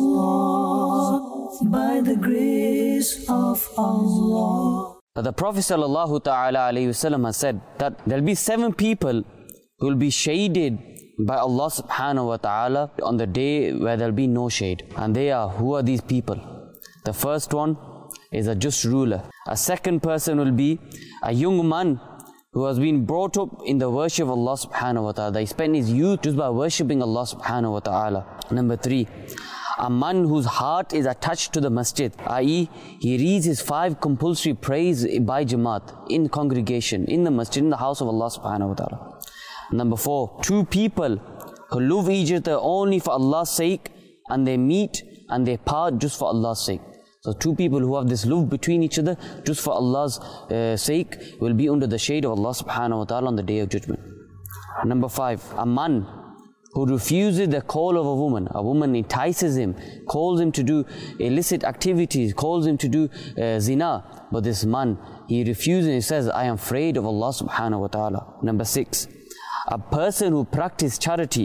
Allah, by the grace of Allah. The Prophet sallallahu ta'ala alayhi wasallam has said that there will be seven people who will be shaded by Allah subhanahu wa ta'ala on the day where there will be no shade. And they are, who are these people? The first one is a just ruler. A second person will be a young man who has been brought up in the worship of Allah subhanahu wa ta'ala. He spent his youth just by worshipping Allah subhanahu wa ta'ala. Number three, a man whose heart is attached to the masjid, that is, he reads his five compulsory prayers by Jamaat, in congregation, in the masjid, in the house of Allah subhanahu wa ta'ala. Number four, two people who love each other only for Allah's sake, and they meet and they part just for Allah's sake. So two people who have this love between each other just for Allah's uh, sake will be under the shade of Allah subhanahu wa ta'ala on the day of judgment. Number five, a man who refuses the call of a woman. A woman entices him, calls him to do illicit activities, calls him to do uh, zina. But this man, he refuses and he says, I am afraid of Allah subhanahu wa ta'ala. Number six, a person who practices charity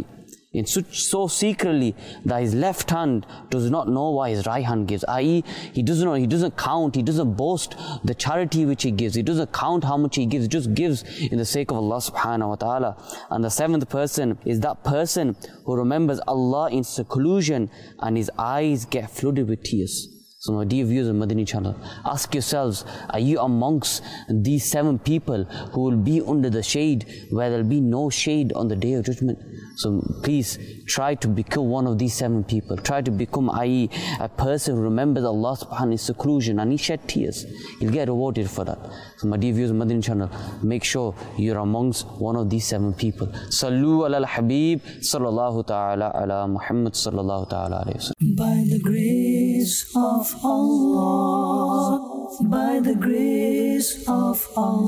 in such, so secretly that his left hand does not know what his right hand gives, that is, he doesn't know, he doesn't count, he doesn't boast the charity which he gives, he doesn't count how much he gives, he just gives in the sake of Allah subhanahu wa ta'ala. And the seventh person is that person who remembers Allah in seclusion and his eyes get flooded with tears. So my dear viewers of Madani channel, ask yourselves, are you amongst these seven people who will be under the shade where there will be no shade on the Day of Judgment? So please try to become one of these seven people. Try to become, that is, a person who remembers Allah subhanahu wa ta'ala in seclusion and he shed tears. You'll get rewarded for that. So my dear viewers of Madani channel, make sure you're amongst one of these seven people. Sallu ala al-Habib sallallahu ta'ala ala Muhammad sallallahu ta'ala alayhi wa sallam. By the grace of Allah, by the grace of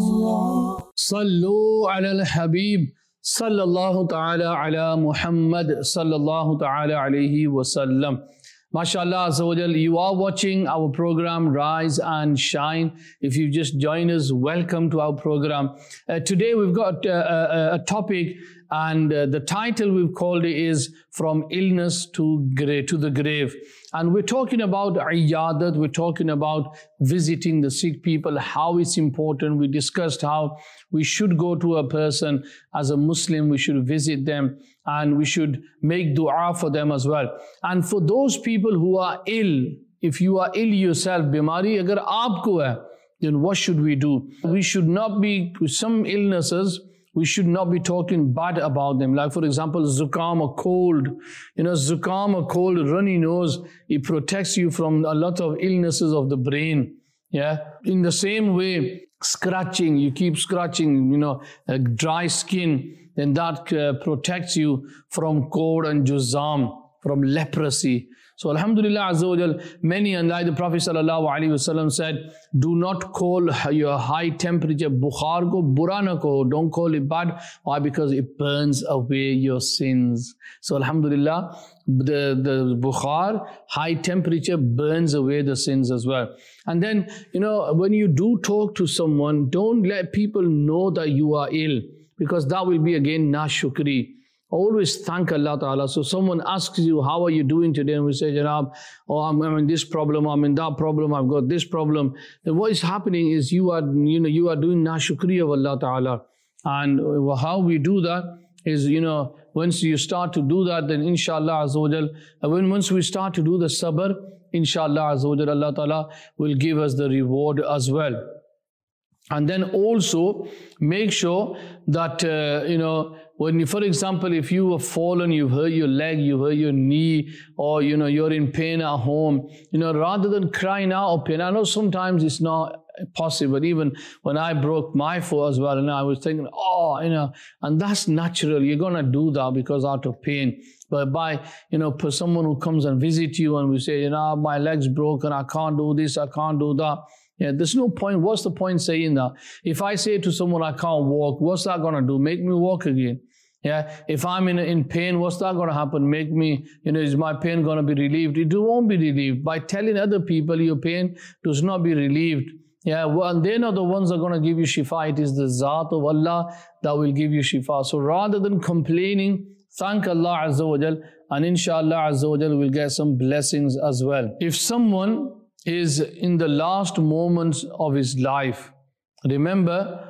Allah. Sallu ala al-Habib sallallahu ta'ala ala Muhammad sallallahu ta'ala alayhi wa sallam. MashaAllah Azza wa Jal, you are watching our program Rise and Shine. If you just join us, welcome to our program. Uh, today we've got uh, a, a topic, and uh, the title we've called it is From Illness to, gra- to the Grave. And we're talking about iyadat, we're talking about visiting the sick people, how it's important. We discussed how we should go to a person as a Muslim, we should visit them, and we should make dua for them as well. And for those people who are ill, if you are ill yourself, bimari agar aapko hai, then what should we do? We should not be, with some illnesses, we should not be talking bad about them. Like for example, zukam or cold. You know, zukam or cold, runny nose, it protects you from a lot of illnesses of the brain. Yeah. In the same way, scratching, you keep scratching, you know, a dry skin, then that uh, protects you from cold and juzam, from leprosy. So Alhamdulillah Azza wa Jal, many, and like the Prophet Sallallahu Alaihi Wasallam said, do not call your high temperature bukhar ko bura na ko, don't call it bad. Why? Because it burns away your sins. So Alhamdulillah, the, the bukhar, high temperature, burns away the sins as well. And then, you know, when you do talk to someone, don't let people know that you are ill, because that will be again nashukri. Always thank Allah Ta'ala. So someone asks you, how are you doing today? And we say, Janab, oh, I'm, I'm in this problem, I'm in that problem, I've got this problem. Then what is happening is you are, you know, you are doing nashukri of Allah Ta'ala. And how we do that is, you know, once you start to do that, then inshallah Azza wa Jal, when once we start to do the sabr, inshallah Azza wa Jal, Allah Ta'ala will give us the reward as well. And then also make sure that, uh, you know, when you, for example, if you have fallen, you've hurt your leg, you've hurt your knee, or, you know, you're in pain at home, you know, rather than crying out of pain, I know sometimes it's not possible. Even when I broke my foot as well, and I was thinking, oh, you know, and that's natural. You're going to do that because out of pain. But by, you know, for someone who comes and visits you and we say, you know, my leg's broken, I can't do this, I can't do that. Yeah, there's no point. What's the point saying that? If I say to someone I can't walk, what's that going to do? Make me walk again. Yeah, if I'm in, in pain, what's that going to happen? Make me, you know, is my pain going to be relieved? It won't be relieved. By telling other people your pain does not be relieved. Yeah, well, they're not the ones that are going to give you shifa. It is the Zat of Allah that will give you shifa. So rather than complaining, thank Allah Azza wa Jal, and inshallah Azza wa Jal will get some blessings as well. If someone is in the last moments of his life, remember,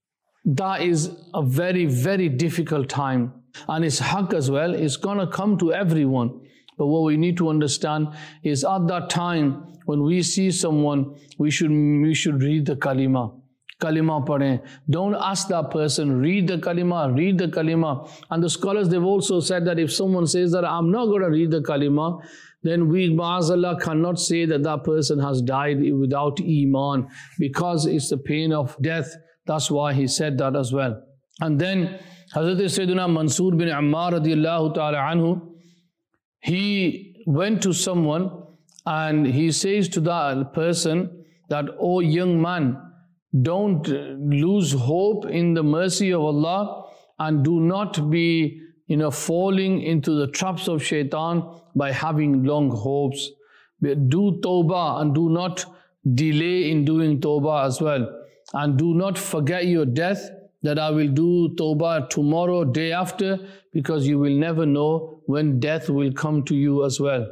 that is a very, very difficult time. And it's haqq as well. It's going to come to everyone. But what we need to understand is at that time, when we see someone, we should, we should read the kalima. Kalima padhe. Don't ask that person, read the kalima, read the kalima. And the scholars, they've also said that if someone says that I'm not going to read the kalima, then we, ma'azallah, cannot say that that person has died without iman, because it's the pain of death. That's why he said that as well. And then Hazrat Sayyidina Mansur bin Ammar radiallahu ta'ala anhu, he went to someone and he says to that person that, oh young man, don't lose hope in the mercy of Allah, and do not be, you know, falling into the traps of shaitan by having long hopes. Do tawbah and do not delay in doing tawbah as well. And do not forget your death, that I will do tawbah tomorrow, day after, because you will never know when death will come to you as well.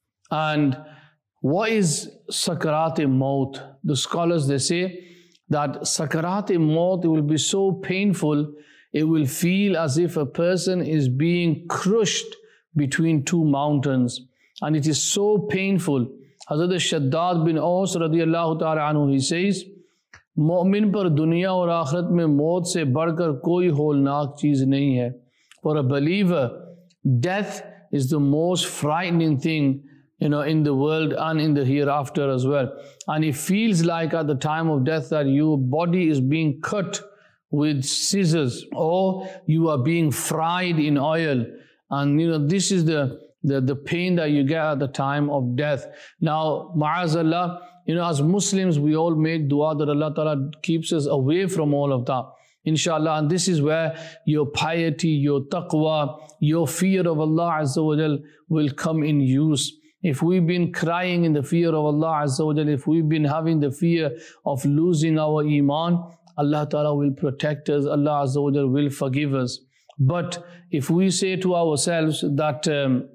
And what is Sakarat-e-Maut? The scholars, they say that Sakarat-e-Maut will be so painful, it will feel as if a person is being crushed between two mountains. And it is so painful. Hazrat Shaddad bin Aus radiyallahu ta'ala anhu, he says, मोमिन पर दुनिया और आखिरत में मौत से बढ़कर कोई होलनाक चीज़ नहीं है. For a believer, death is the most frightening thing, you know, in the world and in the hereafter as well. And it feels like at the time of death that your body is being cut with scissors, or you are being fried in oil. And you know, this is the, the, the pain that you get at the time of death. Now, ma'azallah, you know, as Muslims, we all make dua that Allah Ta'ala keeps us away from all of that. Inshallah, and this is where your piety, your taqwa, your fear of Allah Azza wa Jal will come in use. If we've been crying in the fear of Allah Azza wa Jal, if we've been having the fear of losing our iman, Allah Ta'ala will protect us, Allah Azza wa Jal will forgive us. But if we say to ourselves that um,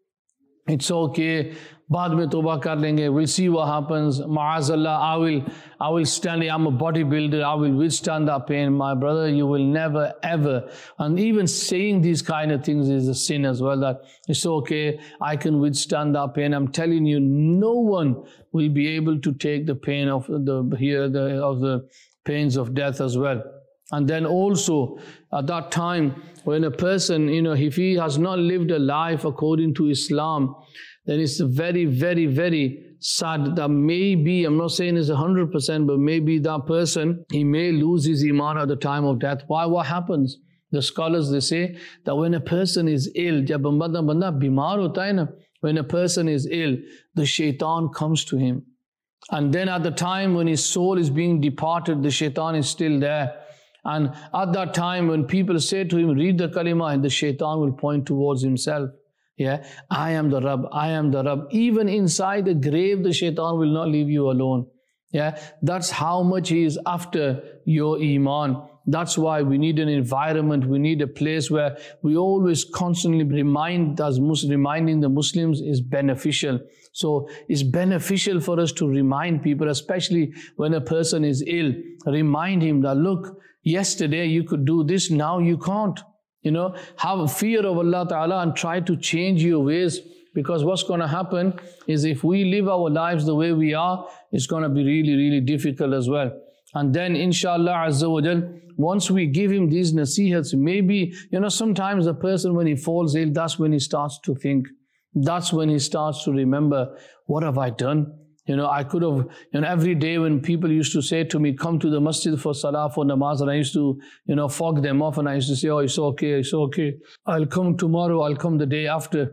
it's okay, baad mein tawbah kar lenge, we'll see what happens, ma'azallah, I will, I will stand, I'm a bodybuilder, I will withstand that pain. My brother, you will never ever. And even saying these kind of things is a sin as well, that it's okay, I can withstand that pain. I'm telling you, no one will be able to take the pain of the here the of the pains of death as well. And then also at that time when a person, you know, if he has not lived a life according to Islam, then it's very, very, very sad that maybe, I'm not saying it's one hundred percent, but maybe that person, he may lose his iman at the time of death. Why? What happens? The scholars, they say that when a person is ill, jab banda banda bimar hota hai na, when a person is ill, the shaitan comes to him. And then at the time when his soul is being departed, the shaitan is still there. And at that time when people say to him, read the kalima, and the shaitan will point towards himself. Yeah, I am the Rabb, I am the Rabb. Even inside the grave, the shaitan will not leave you alone. Yeah, that's how much he is after your iman. That's why we need an environment, we need a place where we always constantly remind, as Muslim, reminding the Muslims is beneficial. So it's beneficial for us to remind people, especially when a person is ill, remind him that, look, yesterday you could do this, now you can't. You know, have a fear of Allah Ta'ala and try to change your ways, because what's going to happen is if we live our lives the way we are, it's going to be really, really difficult as well. And then inshallah Azza wa Jal, once we give him these nasihats, maybe, you know, sometimes a person when he falls ill, that's when he starts to think. That's when he starts to remember, what have I done? You know, I could have, you know, every day when people used to say to me, come to the masjid for salah, for namaz, and I used to, you know, fog them off, and I used to say, oh, it's okay, it's okay. I'll come tomorrow, I'll come the day after.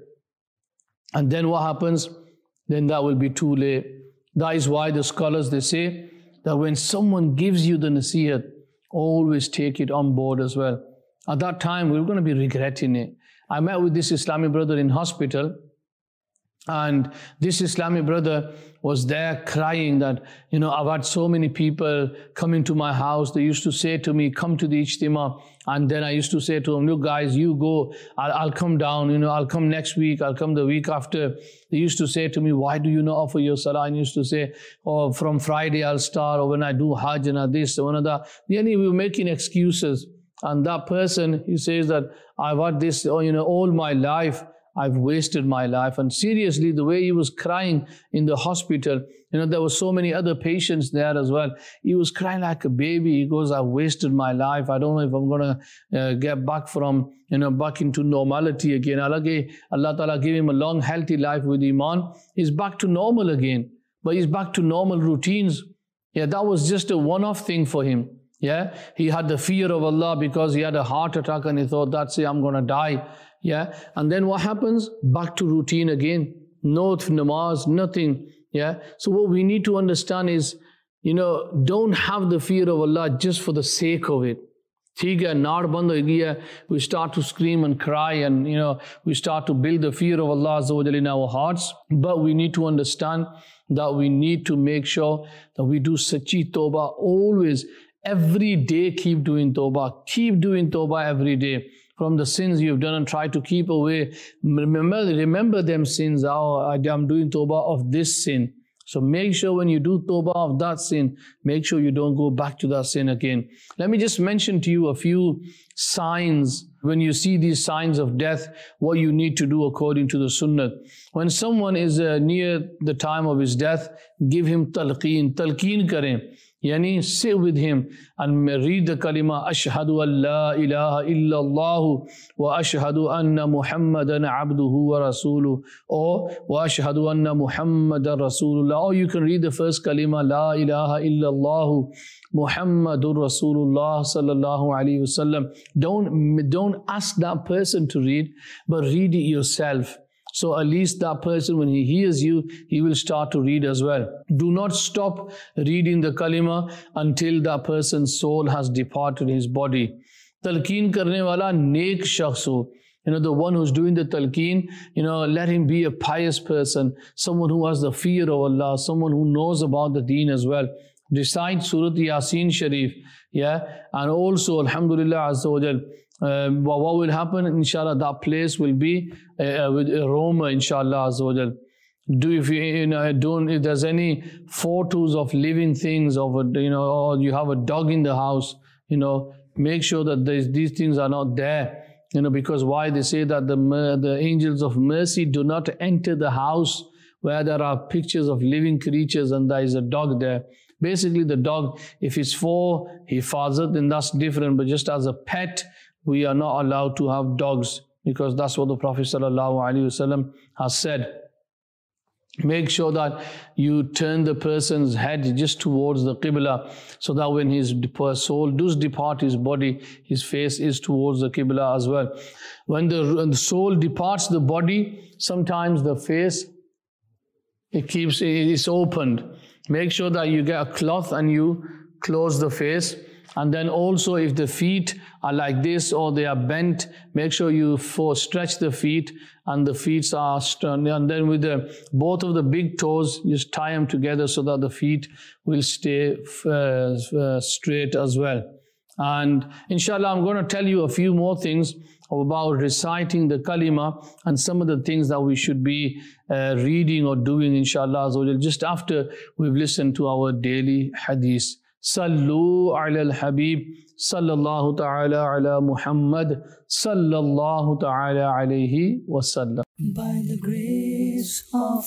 And then what happens? Then that will be too late. That is why the scholars, they say that when someone gives you the nasihat, always take it on board as well. At that time, we we're going to be regretting it. I met with this Islamic brother in hospital, and this Islamic brother was there crying that, you know, I've had so many people come into my house. They used to say to me, come to the Ijtima. And then I used to say to them, look guys, you go, I'll, I'll come down, you know, I'll come next week, I'll come the week after. They used to say to me, why do you not offer your salah? And I used to say, oh, from Friday I'll start, or when I do Hajj and this, one of that. Then we were making excuses. And that person, he says that I've had this, oh, you know, all my life. I've wasted my life. And seriously, the way he was crying in the hospital, you know, there were so many other patients there as well. He was crying like a baby. He goes, I've wasted my life. I don't know if I'm going to uh, get back from, you know, back into normality again. Allah, Allah Ta'ala gave him a long, healthy life with Iman. He's back to normal again. But he's back to normal routines. Yeah, that was just a one-off thing for him. Yeah, he had the fear of Allah because he had a heart attack and he thought, that's it, I'm going to die. Yeah, and then what happens? Back to routine again. No namaz, nothing. Yeah, so what we need to understand is, you know, don't have the fear of Allah just for the sake of it. We start to scream and cry, and, you know, we start to build the fear of Allah Azza wa Jalla in our hearts. But we need to understand that we need to make sure that we do sachi tawbah always. every day keep doing tawbah. Keep doing tawbah every day from the sins you've done and try to keep away. Remember, remember them sins. Oh, I'm doing tawbah of this sin. So make sure when you do tawbah of that sin, make sure you don't go back to that sin again. Let me just mention to you a few signs. When you see these signs of death, what you need to do according to the sunnah. When someone is uh, near the time of his death, give him talqeen. Talqeen kare. Yani sit with him and read the kalima ashhadu an la ilaha illallah wa ashhadu anna muhammadan abduhu wa rasuluh, or wa ashhadu anna muhammadan rasulullah. Or you can read the first kalima la ilaha illallah muhammadur rasulullah sallallahu alaihi wasallam. Don't don't ask that person to read, but read it yourself. So at least that person, when he hears you, he will start to read as well. Do not stop reading the kalima until that person's soul has departed his body. Talqeen karne wala neek shakhs ho. You know, the one who's doing the talqeen, you know, let him be a pious person, someone who has the fear of Allah, someone who knows about the deen as well. Recite Surah Yasin Sharif, yeah, and also, Alhamdulillah Azza wa Jal, Uh, what will happen, inshallah, that place will be uh, with aroma, inshallah, Azza wa Jal. Do if you, you know, don't, if there's any photos of living things, of a, you know, or you have a dog in the house, you know, make sure that these things are not there, you know, because why they say that the the angels of mercy do not enter the house where there are pictures of living creatures and there is a dog there. Basically, the dog, if it's for hifazat, then that's different, but just as a pet, we are not allowed to have dogs, because that's what the Prophet ﷺ has said. Make sure that you turn the person's head just towards the Qibla, so that when his soul does depart his body, his face is towards the Qibla as well. When the, when the soul departs the body, sometimes the face, it keeps, it is opened. Make sure that you get a cloth and you close the face. And then also, if the feet are like this or they are bent, make sure you for stretch the feet and the feet are strong. And then with the both of the big toes, just tie them together so that the feet will stay uh, uh, straight as well. And inshallah, I'm going to tell you a few more things about reciting the kalima and some of the things that we should be uh, reading or doing, inshallah, just after we've listened to our daily hadith. Sallu ala al-Habib, sallallahu ta'ala ala Muhammad, sallallahu ta'ala alayhi wa sallam. By the grace of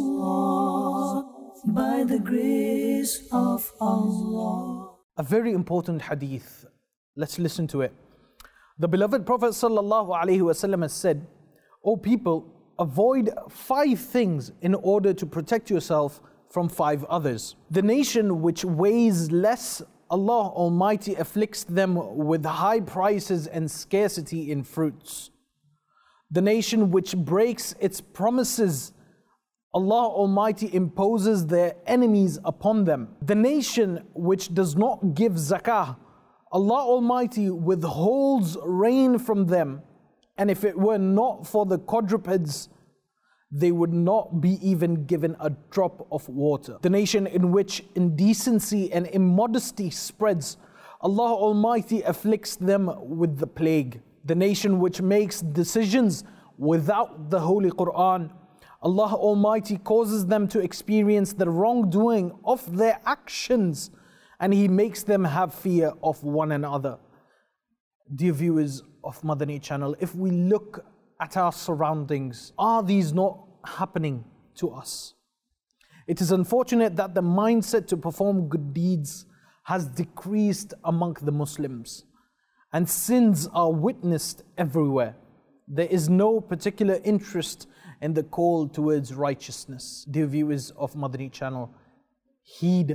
Allah, by the grace of Allah. A very important hadith. Let's listen to it. The beloved Prophet sallallahu alaihi wasallam has said, O people, avoid five things in order to protect yourself from five others. The nation which weighs less, Allah Almighty afflicts them with high prices and scarcity in fruits. The nation which breaks its promises, Allah Almighty imposes their enemies upon them. The nation which does not give zakah, Allah Almighty withholds rain from them, and if it were not for the quadrupeds, they would not be even given a drop of water. The nation in which indecency and immodesty spreads, Allah Almighty afflicts them with the plague. The nation which makes decisions without the Holy Quran, Allah Almighty causes them to experience the wrongdoing of their actions, and He makes them have fear of one another. Dear viewers of Madani Channel, if we look at our surroundings, are these not happening to us? It is unfortunate that the mindset to perform good deeds has decreased among the Muslims, and sins are witnessed everywhere. There is no particular interest in the call towards righteousness. Dear viewers of Madani Channel, heed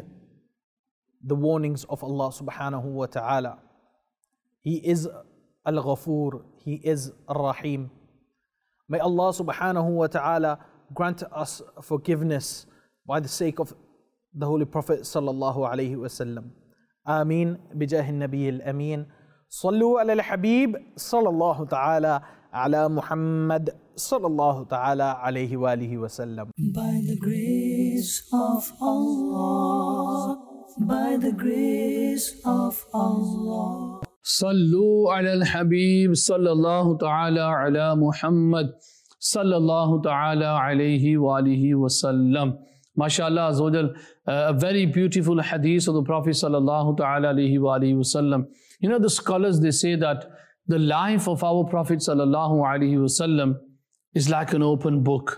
the warnings of Allah subhanahu wa ta'ala. He is Al-Ghafoor, He is Ar-Rahim. May Allah subhanahu wa ta'ala grant us forgiveness by the sake of the Holy Prophet sallallahu alayhi wa sallam. Ameen bijah al-Nabi al-Ameen. Sallu ala al-Habib sallallahu ta'ala ala Muhammad sallallahu ta'ala alayhi wa alihi wa sallam. By the grace of Allah, by the grace of Allah. Sallu ala al-Habib sallallahu ta'ala ala Muhammad sallallahu ta'ala alayhi wa alihi wa sallam. MashaAllah Azawajal, uh, a very beautiful hadith of the Prophet sallallahu ta'ala alayhi wa alihi wa sallam. You know, the scholars, they say that the life of our Prophet sallallahu alayhi wa sallam is like an open book.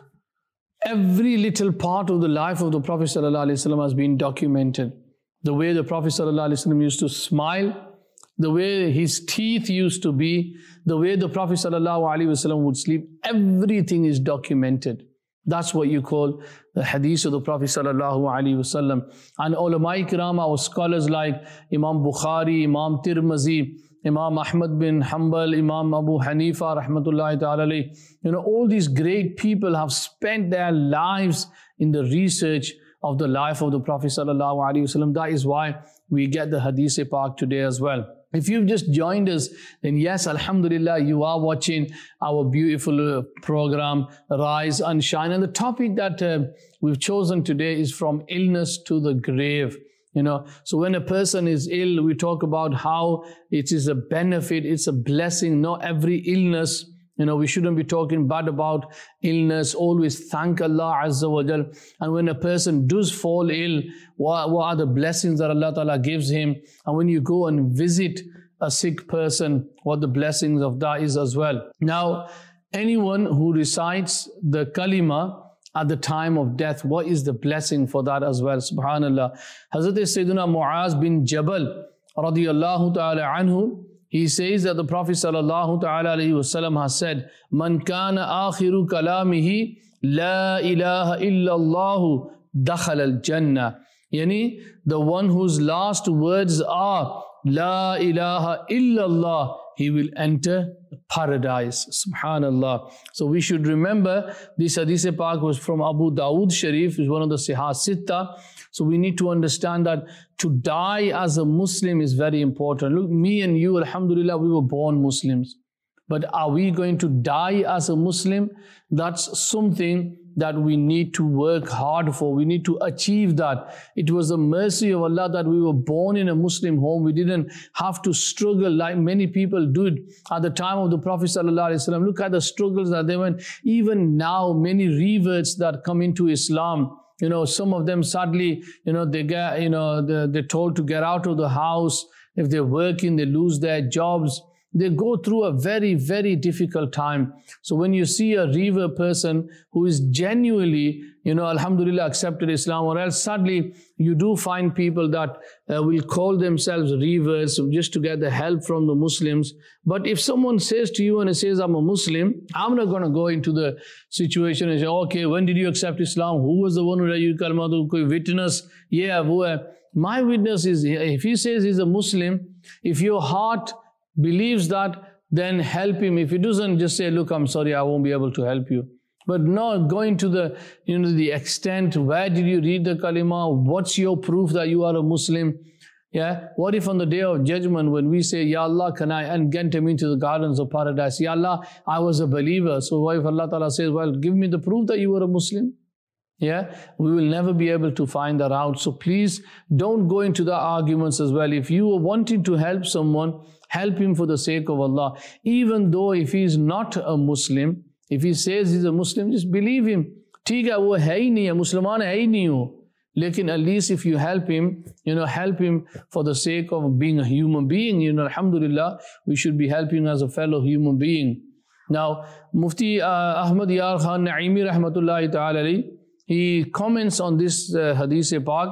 Every little part of the life of the Prophet sallallahu alayhi wa sallam has been documented. The way the Prophet sallallahu alayhi wa sallam used to smile, the way his teeth used to be, the way the Prophet sallallahu alaihi wasallam would sleep, everything is documented. That's what you call the hadith of the Prophet sallallahu alaihi wasallam. And ulama ikram, our scholars like Imam Bukhari, Imam Tirmizi, Imam Ahmad bin Hanbal, Imam Abu Hanifa, rahmatullahi ta'ala alayhi, you know, all these great people have spent their lives in the research of the life of the Prophet sallallahu alaihi wasallam. That is why we get the hadith Pak today as well. If you've just joined us, then yes, alhamdulillah, you are watching our beautiful uh, program, Rise and Shine. And the topic that uh, we've chosen today is from illness to the grave. You know, so when a person is ill, we talk about how it is a benefit, it's a blessing. Not every illness, you know, we shouldn't be talking bad about illness. Always thank Allah Azza wa Jal. And when a person does fall ill, what, what are the blessings that Allah Ta'ala gives him? And when you go and visit a sick person, what the blessings of that is as well. Now, anyone who recites the kalima at the time of death, what is the blessing for that as well? Subhanallah. Hazrat Sayyidina Muaz bin Jabal radiyallahu ta'ala anhu, he says that the Prophet sallallahu ta'ala alayhi wasallam has said, Man kana akhiru kalamihi la ilaha illallahu dakhal al-jannah. Yani, the one whose last words are La ilaha illallah, he will enter paradise. Subhanallah. So we should remember this hadith Pak was from Abu Dawood Sharif, is one of the Sihah Sitta. So we need to understand that to die as a Muslim is very important. Look, me and you, alhamdulillah, we were born Muslims. But are we going to die as a Muslim? That's something that we need to work hard for. We need to achieve that. It was the mercy of Allah that we were born in a Muslim home. We didn't have to struggle like many people did at the time of the Prophet sallallahu alaihi wasallam. Look at the struggles that they went. Even now, many reverts that come into Islam, you know, some of them sadly, you know, they get, you know, they're, they're told to get out of the house. If they're working, they lose their jobs. They go through a very, very difficult time. So when you see a revert person who is genuinely, you know, alhamdulillah, accepted Islam, or else sadly, you do find people that uh, will call themselves reverts just to get the help from the Muslims. But if someone says to you and says, I'm a Muslim, I'm not going to go into the situation and say, okay, when did you accept Islam? Who was the one who read you kalma? Koi witness? Yeah, wo hai. My witness is, if he says he's a Muslim, if your heart believes that, then help him. If he doesn't, just say, look, I'm sorry, I won't be able to help you. But not going to the, you know, the extent, where did you read the kalima? What's your proof that you are a Muslim? Yeah. What if on the day of judgment, when we say, Ya Allah, can I enter me into the gardens of paradise? Ya Allah, I was a believer. So what if Allah Ta'ala says, well, give me the proof that you were a Muslim? Yeah, we will never be able to find that out. So please don't go into the arguments as well. If you are wanting to help someone, help him for the sake of Allah. Even though if he is not a Muslim, if he says he's a Muslim, just believe him. ठीक है, वो है ही नहीं है, मुसलमान है ही नहीं हो. Lekin at least if you help him, you know, help him for the sake of being a human being. You know, alhamdulillah, we should be helping as a fellow human being. Now, Mufti uh, Ahmad Yar Khan Naimi rahmatullahi ta'ala alayhi, he comments on this uh, hadith Pak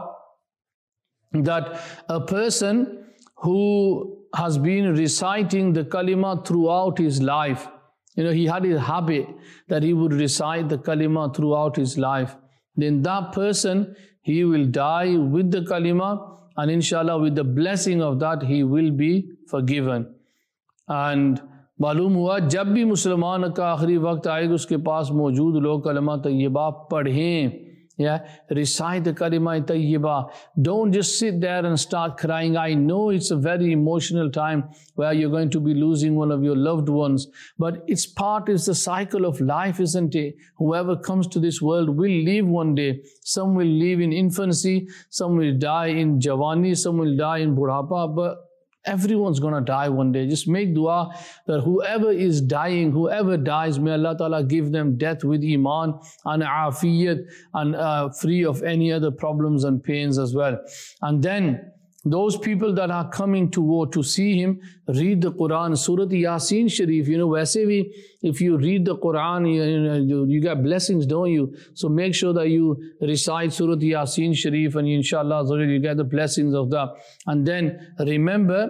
that a person who has been reciting the kalima throughout his life, you know, he had a habit that he would recite the kalima throughout his life, then that person, he will die with the kalima, and inshallah with the blessing of that he will be forgiven. And मालूम हुआ जब भी मुसलमान का आखिरी वक्त आएगा उसके पास मौजूद लोग कलमा तय्यबा पढ़ें, Yeah, recite the kalima tayyibah. Don't just sit there and start crying. I know it's a very emotional time where you're going to be losing one of your loved ones, but it's part, it's the cycle of life, isn't it? Whoever comes to this world will leave one day. Some will live in infancy, some will die in Javani, some will die in Budhapa, but everyone's going to die one day. Just make dua that whoever is dying, whoever dies, may Allah Ta'ala give them death with iman and afiyat and uh, free of any other problems and pains as well. And then those people that are coming to war to see him, read the Quran, Surah Yasin Sharif. You know, वैसे भी, if you read the Quran, you, you, you get blessings, don't you? So make sure that you recite Surah Yasin Sharif, and inshallah you get the blessings of that. And then remember,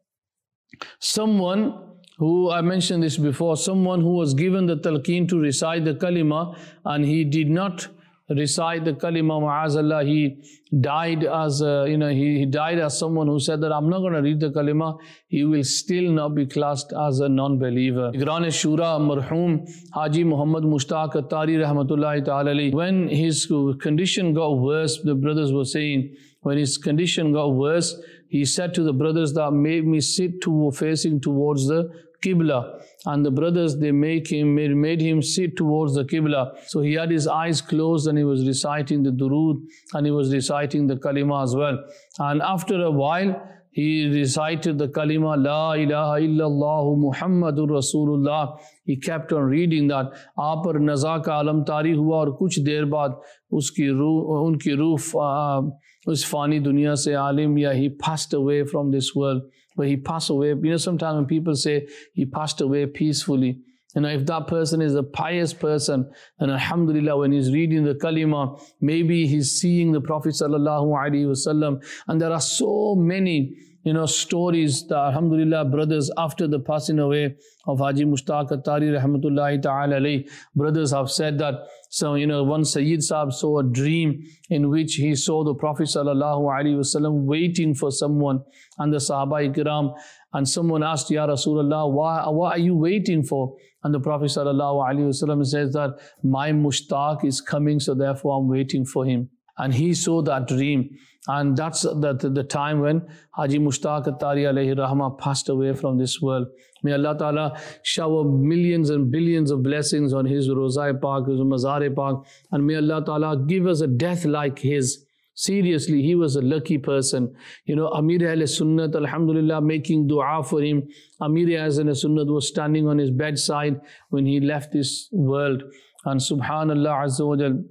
someone who, I mentioned this before, someone who was given the talqeen to recite the kalima and he did not recite the kalima, ma'azallah, he died as a, you know, he, he died as someone who said that I'm not going to read the kalima, he will still not be classed as a non-believer. Gran Shura marhum Haji Muhammad Mushtaq Attari rahmatullahi ta'ala, when his condition got worse, the brothers were saying, when his condition got worse, he said to the brothers that made me sit to facing towards the Qibla. And the brothers, they make him, made, made him sit towards the Qibla. So he had his eyes closed and he was reciting the durood and he was reciting the kalima as well. And after a while, he recited the kalima, La ilaha illallah Muhammadur Rasulullah. He kept on reading that. Aapar naza ka alam tari hua aur kuch der baad uski ruh, unki ruh us fani dunya se alim ya, he passed away from this world. But he passed away. You know, sometimes when people say he passed away peacefully, you know, if that person is a pious person, then alhamdulillah, when he's reading the kalima, maybe he's seeing the Prophet sallallahu alaihi wasallam. And there are so many, you know, stories that alhamdulillah, brothers, after the passing away of Haji Mushtaq Attari rahmatullahi ta'ala alayhi, brothers have said that, so, you know, one Sayyid Sahib saw a dream in which he saw the Prophet sallallahu alaihi wasallam waiting for someone, and the Sahaba Ikram, and someone asked, Ya Rasulullah, why, what are you waiting for? And the Prophet sallallahu alaihi wasallam says that my Mushtaq is coming, so therefore I'm waiting for him. And he saw that dream. And that's the, the, the time when Haji Mushtaq Attari alayhi rahmah passed away from this world. May Allah Ta'ala shower millions and billions of blessings on his Rozai Pak, his Mazar Pak, and may Allah Ta'ala give us a death like his. Seriously, he was a lucky person. You know, Amir Ahl Sunnat, alhamdulillah, making dua for him. Amir Ahl Sunnat was standing on his bedside when he left this world. And subhanallah azza wa jal,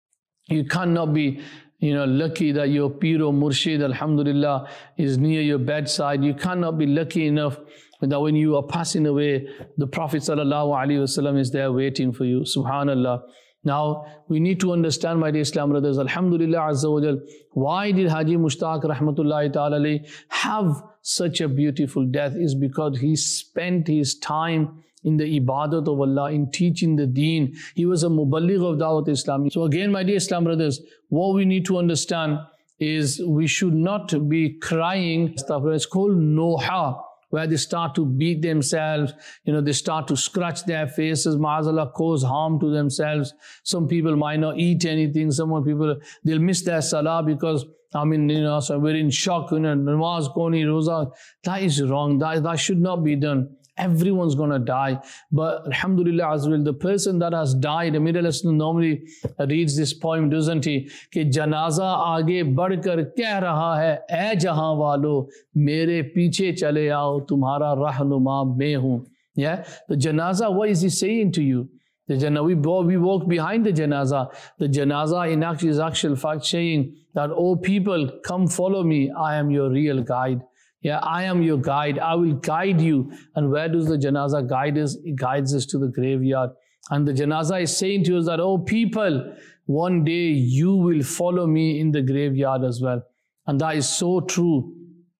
you cannot be, you know, lucky that your Piro Murshid, alhamdulillah, is near your bedside. You cannot be lucky enough that when you are passing away, the Prophet sallallahu alaihi wasallam is there waiting for you. Subhanallah. Now, we need to understand, my dear Islam brothers, alhamdulillah azza wa jal, why did Haji Mushtaq rahmatullahi ta'ala alayhi have such a beautiful death? Is because he spent his time in the ibadat of Allah, in teaching the deen. He was a muballigh of Dawat Islam. So again, my dear Islam brothers, what we need to understand is we should not be crying. It's called noha, where they start to beat themselves, you know, they start to scratch their faces, ma'azallah, cause harm to themselves. Some people might not eat anything, some people, they'll miss their salah because, I mean, you know, so we're in shock, you know, namaz, koni, roza. That is wrong, that, that should not be done. Everyone's going to die. But alhamdulillah azawajal, the person that has died, Amir al-Sunnah normally reads this poem, doesn't he? Ke janaza aage badhkar keh raha hai, ay jahan walo, mere piche chale aao, tumhara rahnuma main hu. Yeah? The janaza, what is he saying to you? The janaza, we, we walk behind the janaza. The janaza in actual, is actual fact saying that, oh people, come follow me, I am your real guide. Yeah, I am your guide. I will guide you. And where does the janaza guide us? It guides us to the graveyard. And the janaza is saying to us that, oh people, one day you will follow me in the graveyard as well. And that is so true.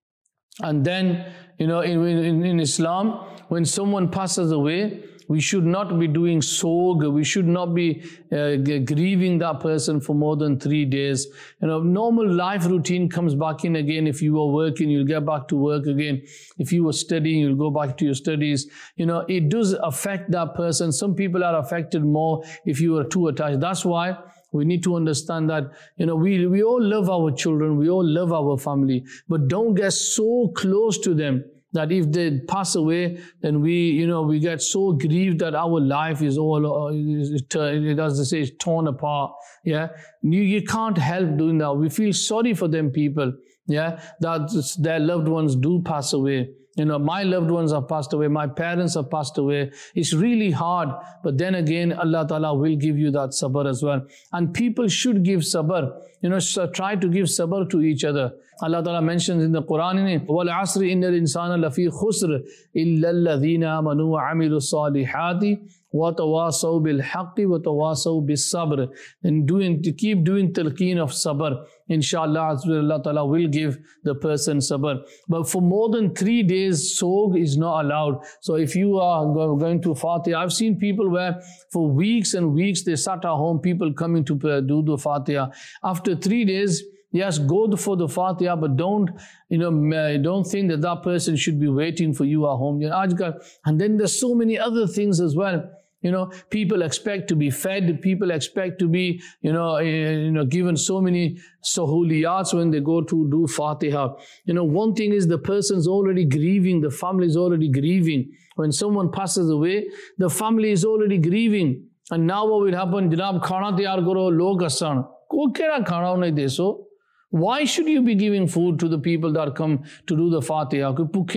And then, you know, in, in, in Islam, when someone passes away, we should not be doing sog, we should not be uh, grieving that person for more than three days. You know, normal life routine comes back in again. If you are working, you'll get back to work again. If you were studying, you'll go back to your studies. You know, it does affect that person. Some people are affected more if you are too attached. That's why We need to understand that, you know, we, we all love our children, we all love our family, but don't get so close to them that if they pass away, then we, you know, we get so grieved that our life is all, it as they say, torn apart. Yeah, you, you can't help doing that. We feel sorry for them people. Yeah, that their loved ones do pass away. You know, my loved ones have passed away, my parents have passed away. It's really hard, but then again, Allah Ta'ala will give you that sabr as well. And people should give sabr. You know, so try to give sabr to each other. Allah Ta'ala mentions in the Quran, وَالْعَصْرِ إِنَّ الْإِنسَانَ لَفِي خُسْرٍ إِلَّا الَّذِينَ آمَنُوا وَعَمِلُوا الصَّالِحَاتِ وَتَوَاصَوْا بِالْحَقِّ وَتَوَاصَوْا بِالصَّبْرِ. And doing, to keep doing talqeen of sabr. Inshallah, Allah Ta'ala will give the person sabr. But for more than three days, sog is not allowed. So if you are going to Fatiha, I've seen people where for weeks and weeks they sat at home, people coming to do the Fatiha. After three days, yes, go for the Fatiha, but don't, you know, don't think that that person should be waiting for you at home. And then there's so many other things as well. You know, people expect to be fed. People expect to be, you know, you know, given so many sahuliyats when they go to do Fatiha. You know, one thing is the person's already grieving. The family is already grieving. When someone passes away, the family is already grieving. And now what will happen? Janab khana tayar karo, log hasan. Ko kera khana unai deso? Why should you be giving food to the people that come to do the Fatiha?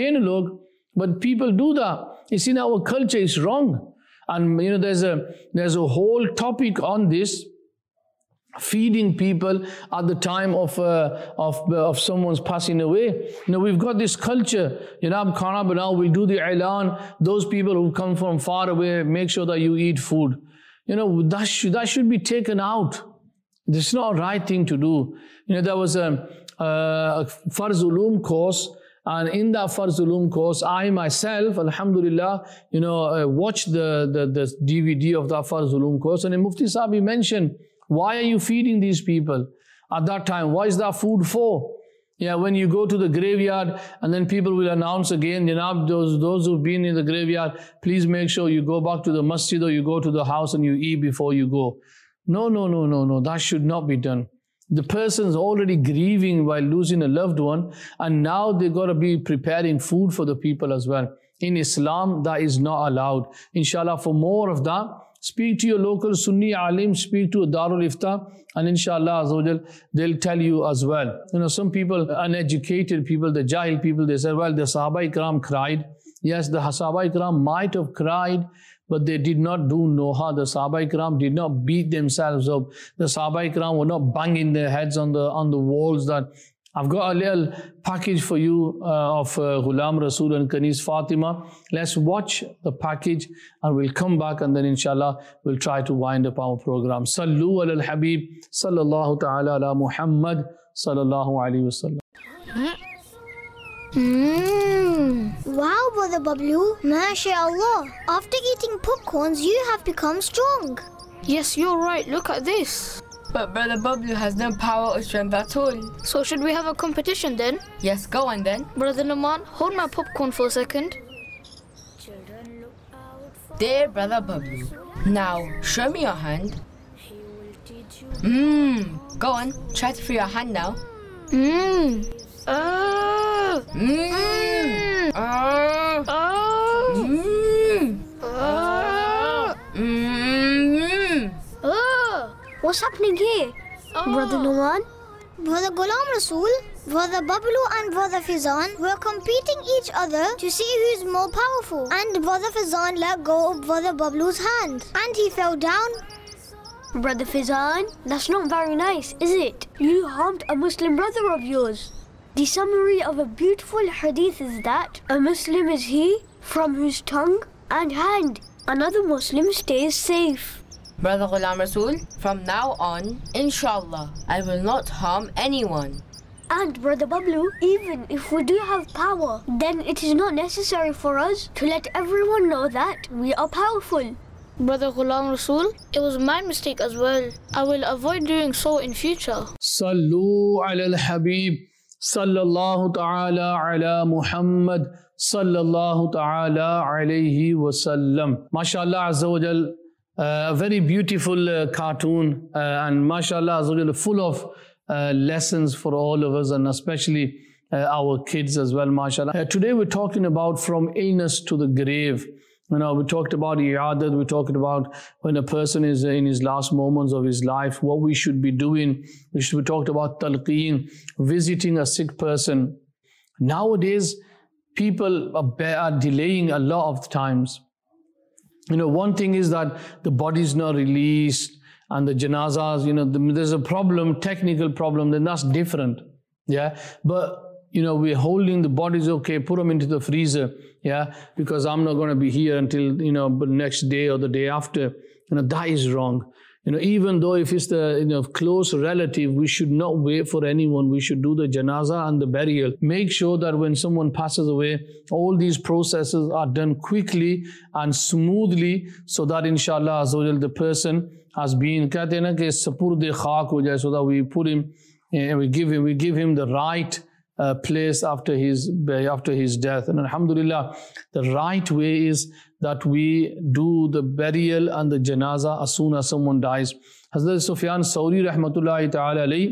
But people do that. It's in our culture, it's wrong. And you know, there's a there's a whole topic on this, feeding people at the time of uh, of uh, of someone's passing away. You know, we've got this culture. You know, khana banao, we'll do the ilan. Those people who come from far away, make sure that you eat food. You know, that should that should be taken out. This is not a right thing to do. You know, there was a, a Farz Ulum course, and in that Farz Ulum course, I myself, alhamdulillah, you know, uh, watched the, the, the D V D of that Farz Ulum course, and Mufti Sabi mentioned, why are you feeding these people at that time? What is that food for? Yeah, when you go to the graveyard, and then people will announce again, you know, those, those who've been in the graveyard, please make sure you go back to the masjid or you go to the house and you eat before you go. No, no, no, no, no, that should not be done. The person's already grieving while losing a loved one, and now they've got to be preparing food for the people as well. In Islam, that is not allowed. Inshallah, for more of that, speak to your local Sunni alim, speak to a Darul Ifta, and inshallah, they'll tell you as well. You know, some people, uneducated people, the Jahil people, they say, well, the Sahaba Ikram cried. Yes, the Sahaba Ikram might have cried, but they did not do noha. The Sahaba Ikram did not beat themselves up. The Sahaba Ikram were not banging their heads on the on the walls. That I've got a little package for you uh, of uh, Ghulam Rasul and Kanis Fatima. Let's watch the package and we'll come back, and then inshallah we'll try to wind up our program. Sallu ala al-Habib sallallahu ta'ala ala Muhammad sallallahu alayhi wa sallam. Mmm. Wow, Brother Bablu. MashaAllah. After eating popcorns, you have become strong. Yes, you're right. Look at this. But Brother Bablu has no power or strength at all. So should we have a competition then? Yes, go on then. Brother Numan, hold my popcorn for a second. Dear Brother Bablu, now show me your hand. Mmm. Go on. Try to free your hand now. Mmm. Oh. Mmm. Oh. Oh. Mmm. Oh. Mmm. Oh. What's happening here? Oh. Brother Numan? Brother Ghulam Rasul, Brother Bablu and Brother Fizan were competing each other to see who's more powerful. And Brother Fizan let go of Brother Bablu's hand, and he fell down. Brother Fizan, that's not very nice, is it? You harmed a Muslim brother of yours. The summary of a beautiful hadith is that a Muslim is he from whose tongue and hand another Muslim stays safe. Brother Ghulam Rasul, from now on, inshallah, I will not harm anyone. And Brother Bablu, even if we do have power, then it is not necessary for us to let everyone know that we are powerful. Brother Ghulam Rasul, it was my mistake as well. I will avoid doing so in future. Sallu ala al-Habib sallallahu ta'ala ala Muhammad sallallahu ta'ala alayhi wa sallam. MashaAllah Azza wa Jal, Uh, a very beautiful uh, cartoon uh, and mashallah, full of uh, lessons for all of us and especially uh, our kids as well, mashallah. Uh, today we're talking about from illness to the grave. You know, we talked about iyadat, we talked about when a person is in his last moments of his life, what we should be doing. We, should, we talked about talqeen, visiting a sick person. Nowadays, people are, are delaying a lot of times. You know, one thing is that the body is not released and the janazas, you know, the, there's a problem, technical problem, then that's different. Yeah. But, you know, we're holding the bodies, okay, put them into the freezer. Yeah. Because I'm not going to be here until, you know, the next day or the day after. You know, that is wrong. You know, even though if it's the, you know, close relative, we should not wait for anyone. We should do the janaza and the burial. Make sure that when someone passes away, all these processes are done quickly and smoothly so that inshallah the person has been, so that we put him, and we give him, we give him the right Uh, place after his after his death. And alhamdulillah, the right way is that we do the burial and the janaza as soon as someone dies. Hazrat Sufyan Sawri rahmatullahi ta'ala alayhi,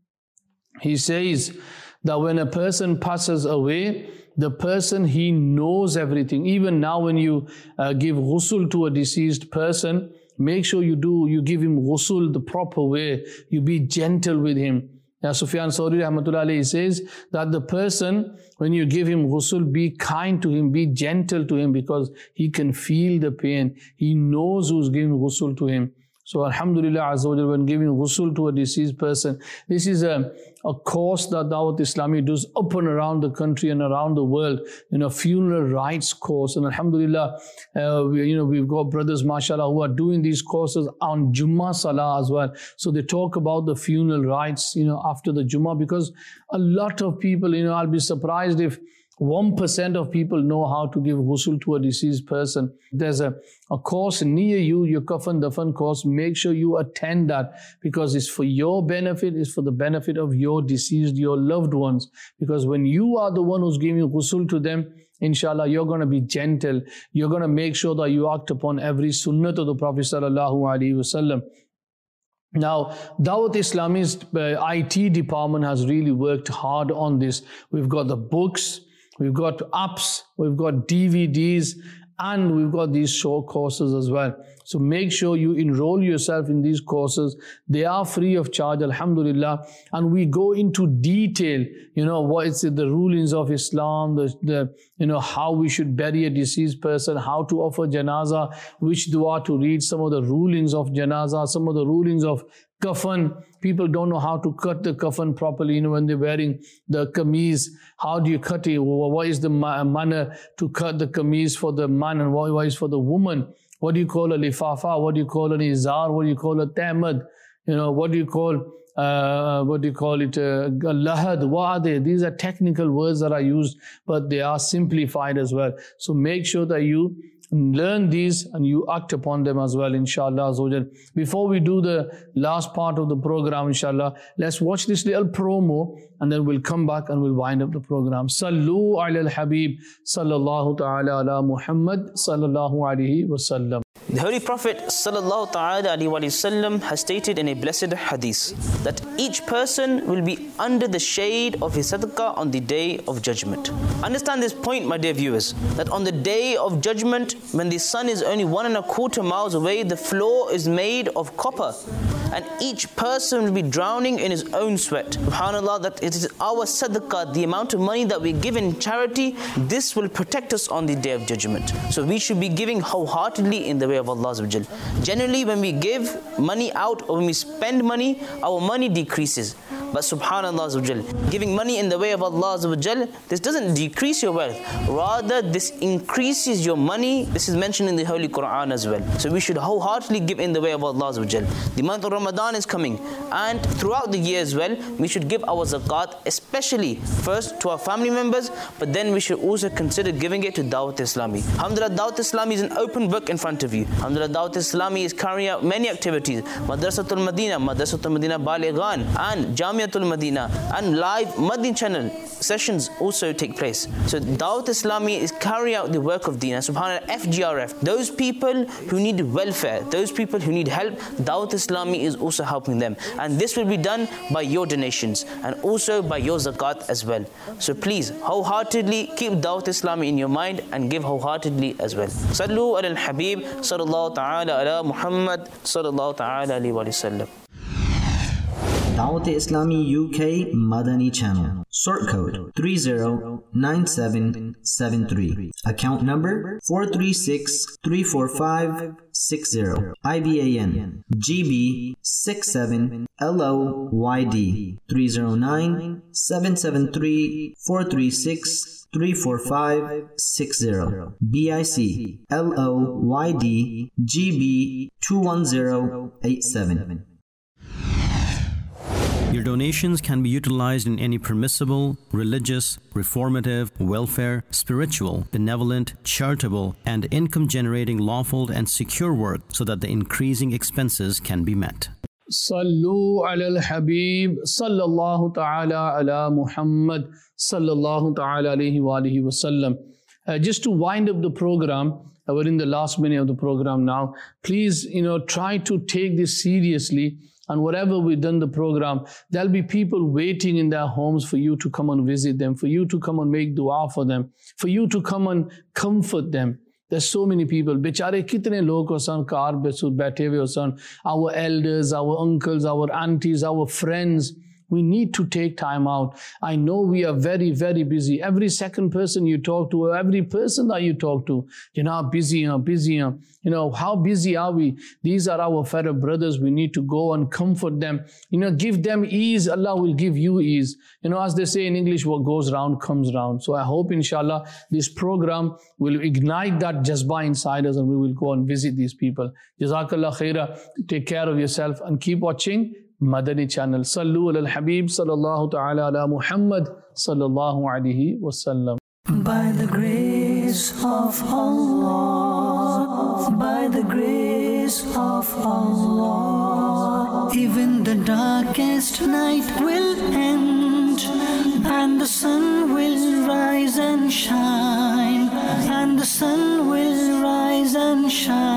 he says that when a person passes away, the person, he knows everything. Even now when you uh, give ghusl to a deceased person, make sure you do, you give him ghusl the proper way. You be gentle with him. Now, Sufyan Sawri rahmatullahi alayhi says that the person, when you give him ghusl, be kind to him, be gentle to him, because he can feel the pain. He knows who's giving ghusl to him. So alhamdulillah azza wa jalla, when giving ghusl to a deceased person, this is a, a course that Dawat Islami does up and around the country and around the world, you know, funeral rites course. And alhamdulillah, uh, we, you know, we've got brothers, mashallah, who are doing these courses on Jummah Salah as well. So they talk about the funeral rites, you know, after the Jummah, because a lot of people, you know, I'll be surprised if one percent of people know how to give ghusl to a deceased person. There's a, a course near you, your Kafan Dafan course. Make sure you attend that, because it's for your benefit, it's for the benefit of your deceased, your loved ones. Because when you are the one who's giving ghusl to them, inshallah, you're going to be gentle. You're going to make sure that you act upon every sunnah of the Prophet sallallahu alaihi wasallam. Now, Dawat Islami's uh, I T department has really worked hard on this. We've got the books, we've got apps, we've got D V Ds, and we've got these short courses as well. So make sure you enroll yourself in these courses. They are free of charge, alhamdulillah. And we go into detail, you know, what is it, the rulings of Islam, the, the, you know, how we should bury a deceased person, how to offer janaza, which dua to read, some of the rulings of janaza, some of the rulings of kafan. People don't know how to cut the kafan properly, you know, when they're wearing the kameez. How do you cut it? What is the manner to cut the kameez for the man, and what is for the woman? What do you call a lifafa? What do you call an izar? What do you call a tamad? You know, what do you call, uh, what do you call it? Uh, lahad. What are they? These are technical words that are used, but they are simplified as well. So make sure that you learn these and you act upon them as well, inshallah. Before we do the last part of the program, inshallah, let's watch this little promo and then we'll come back and we'll wind up the program. Sallu ala al-Habib sallallahu ta'ala ala Muhammad sallallahu alayhi wa sallam. The Holy Prophet sallallahu ta'ala alayhi wa sallam has stated in a blessed hadith that each person will be under the shade of his sadaqah on the day of judgment. Understand this point, my dear viewers, that on the day of judgment, when the sun is only one and a quarter miles away, the floor is made of copper, and each person will be drowning in his own sweat. SubhanAllah, that it is our sadaqah, the amount of money that we give in charity, this will protect us on the day of judgment. So we should be giving wholeheartedly in the way of Allah. Generally, when we give money out or when we spend money, our money decreases. But subhanallah, giving money in the way of Allah, this doesn't decrease your wealth. Rather, this increases your money. This is mentioned in the Holy Quran as well. So we should wholeheartedly give in the way of Allah. The month of Ramadan is coming, and throughout the year as well, we should give our zakat, especially first to our family members, but then we should also consider giving it to Dawat Islami. Alhamdulillah, Dawat Islami is an open book in front of you. Alhamdulillah, Dawat Islami is carrying out many activities. Madrasatul Madina, Madrasatul Madina Balighan, and Jamia Jamiatul Madina and live Madin channel sessions also take place. So Dawat Islami is carrying out the work of Deen. And subhanAllah, F G R F, those people who need welfare, those people who need help, Dawat Islami is also helping them. And this will be done by your donations and also by your zakat as well. So please, wholeheartedly keep Dawat Islami in your mind and give wholeheartedly as well. Sallu ala al-Habib sallallahu ta'ala ala Muhammad sallallahu ta'ala alayhi wa sallam. Dawat Islami U K Madani Channel. Sort code three zero nine seven seven three. Account number four three six three four five six zero. I B A N G B six seven L O Y D three zero nine seven seven three four three six three four five six zero. B I C L O Y D G B two one zero eight seven. Your donations can be utilized in any permissible, religious, reformative, welfare, spiritual, benevolent, charitable, and income-generating lawful and secure work so that the increasing expenses can be met. Sallu ala al-Habib sallallahu ta'ala ala Muhammad sallallahu ta'ala alayhi wa alihi wa sallam. Uh, just to wind up the program, uh, we're in the last minute of the program now. Please, you know, try to take this seriously. And whatever we've done the program, there'll be people waiting in their homes for you to come and visit them, for you to come and make dua for them, for you to come and comfort them. There's so many people. Bechare kitne log ho san kar besud baithe hue ho san. Our elders, our uncles, our aunties, our friends. We need to take time out. I know we are very, very busy. Every second person you talk to, or every person that you talk to, you know, busy, uh, busy. Uh, you know, how busy are we? These are our fellow brothers. We need to go and comfort them. You know, give them ease. Allah will give you ease. You know, as they say in English, what goes round comes round. So I hope, inshallah, this program will ignite that jazba inside us and we will go and visit these people. Jazakallah khaira. Take care of yourself and keep watching Madani channel. Sallu ala al-Habib sallallahu ta'ala ala Muhammad sallallahu alayhi wa sallam. By the grace of Allah, by the grace of Allah, even the darkest night will end, and the sun will rise and shine, and the sun will rise and shine.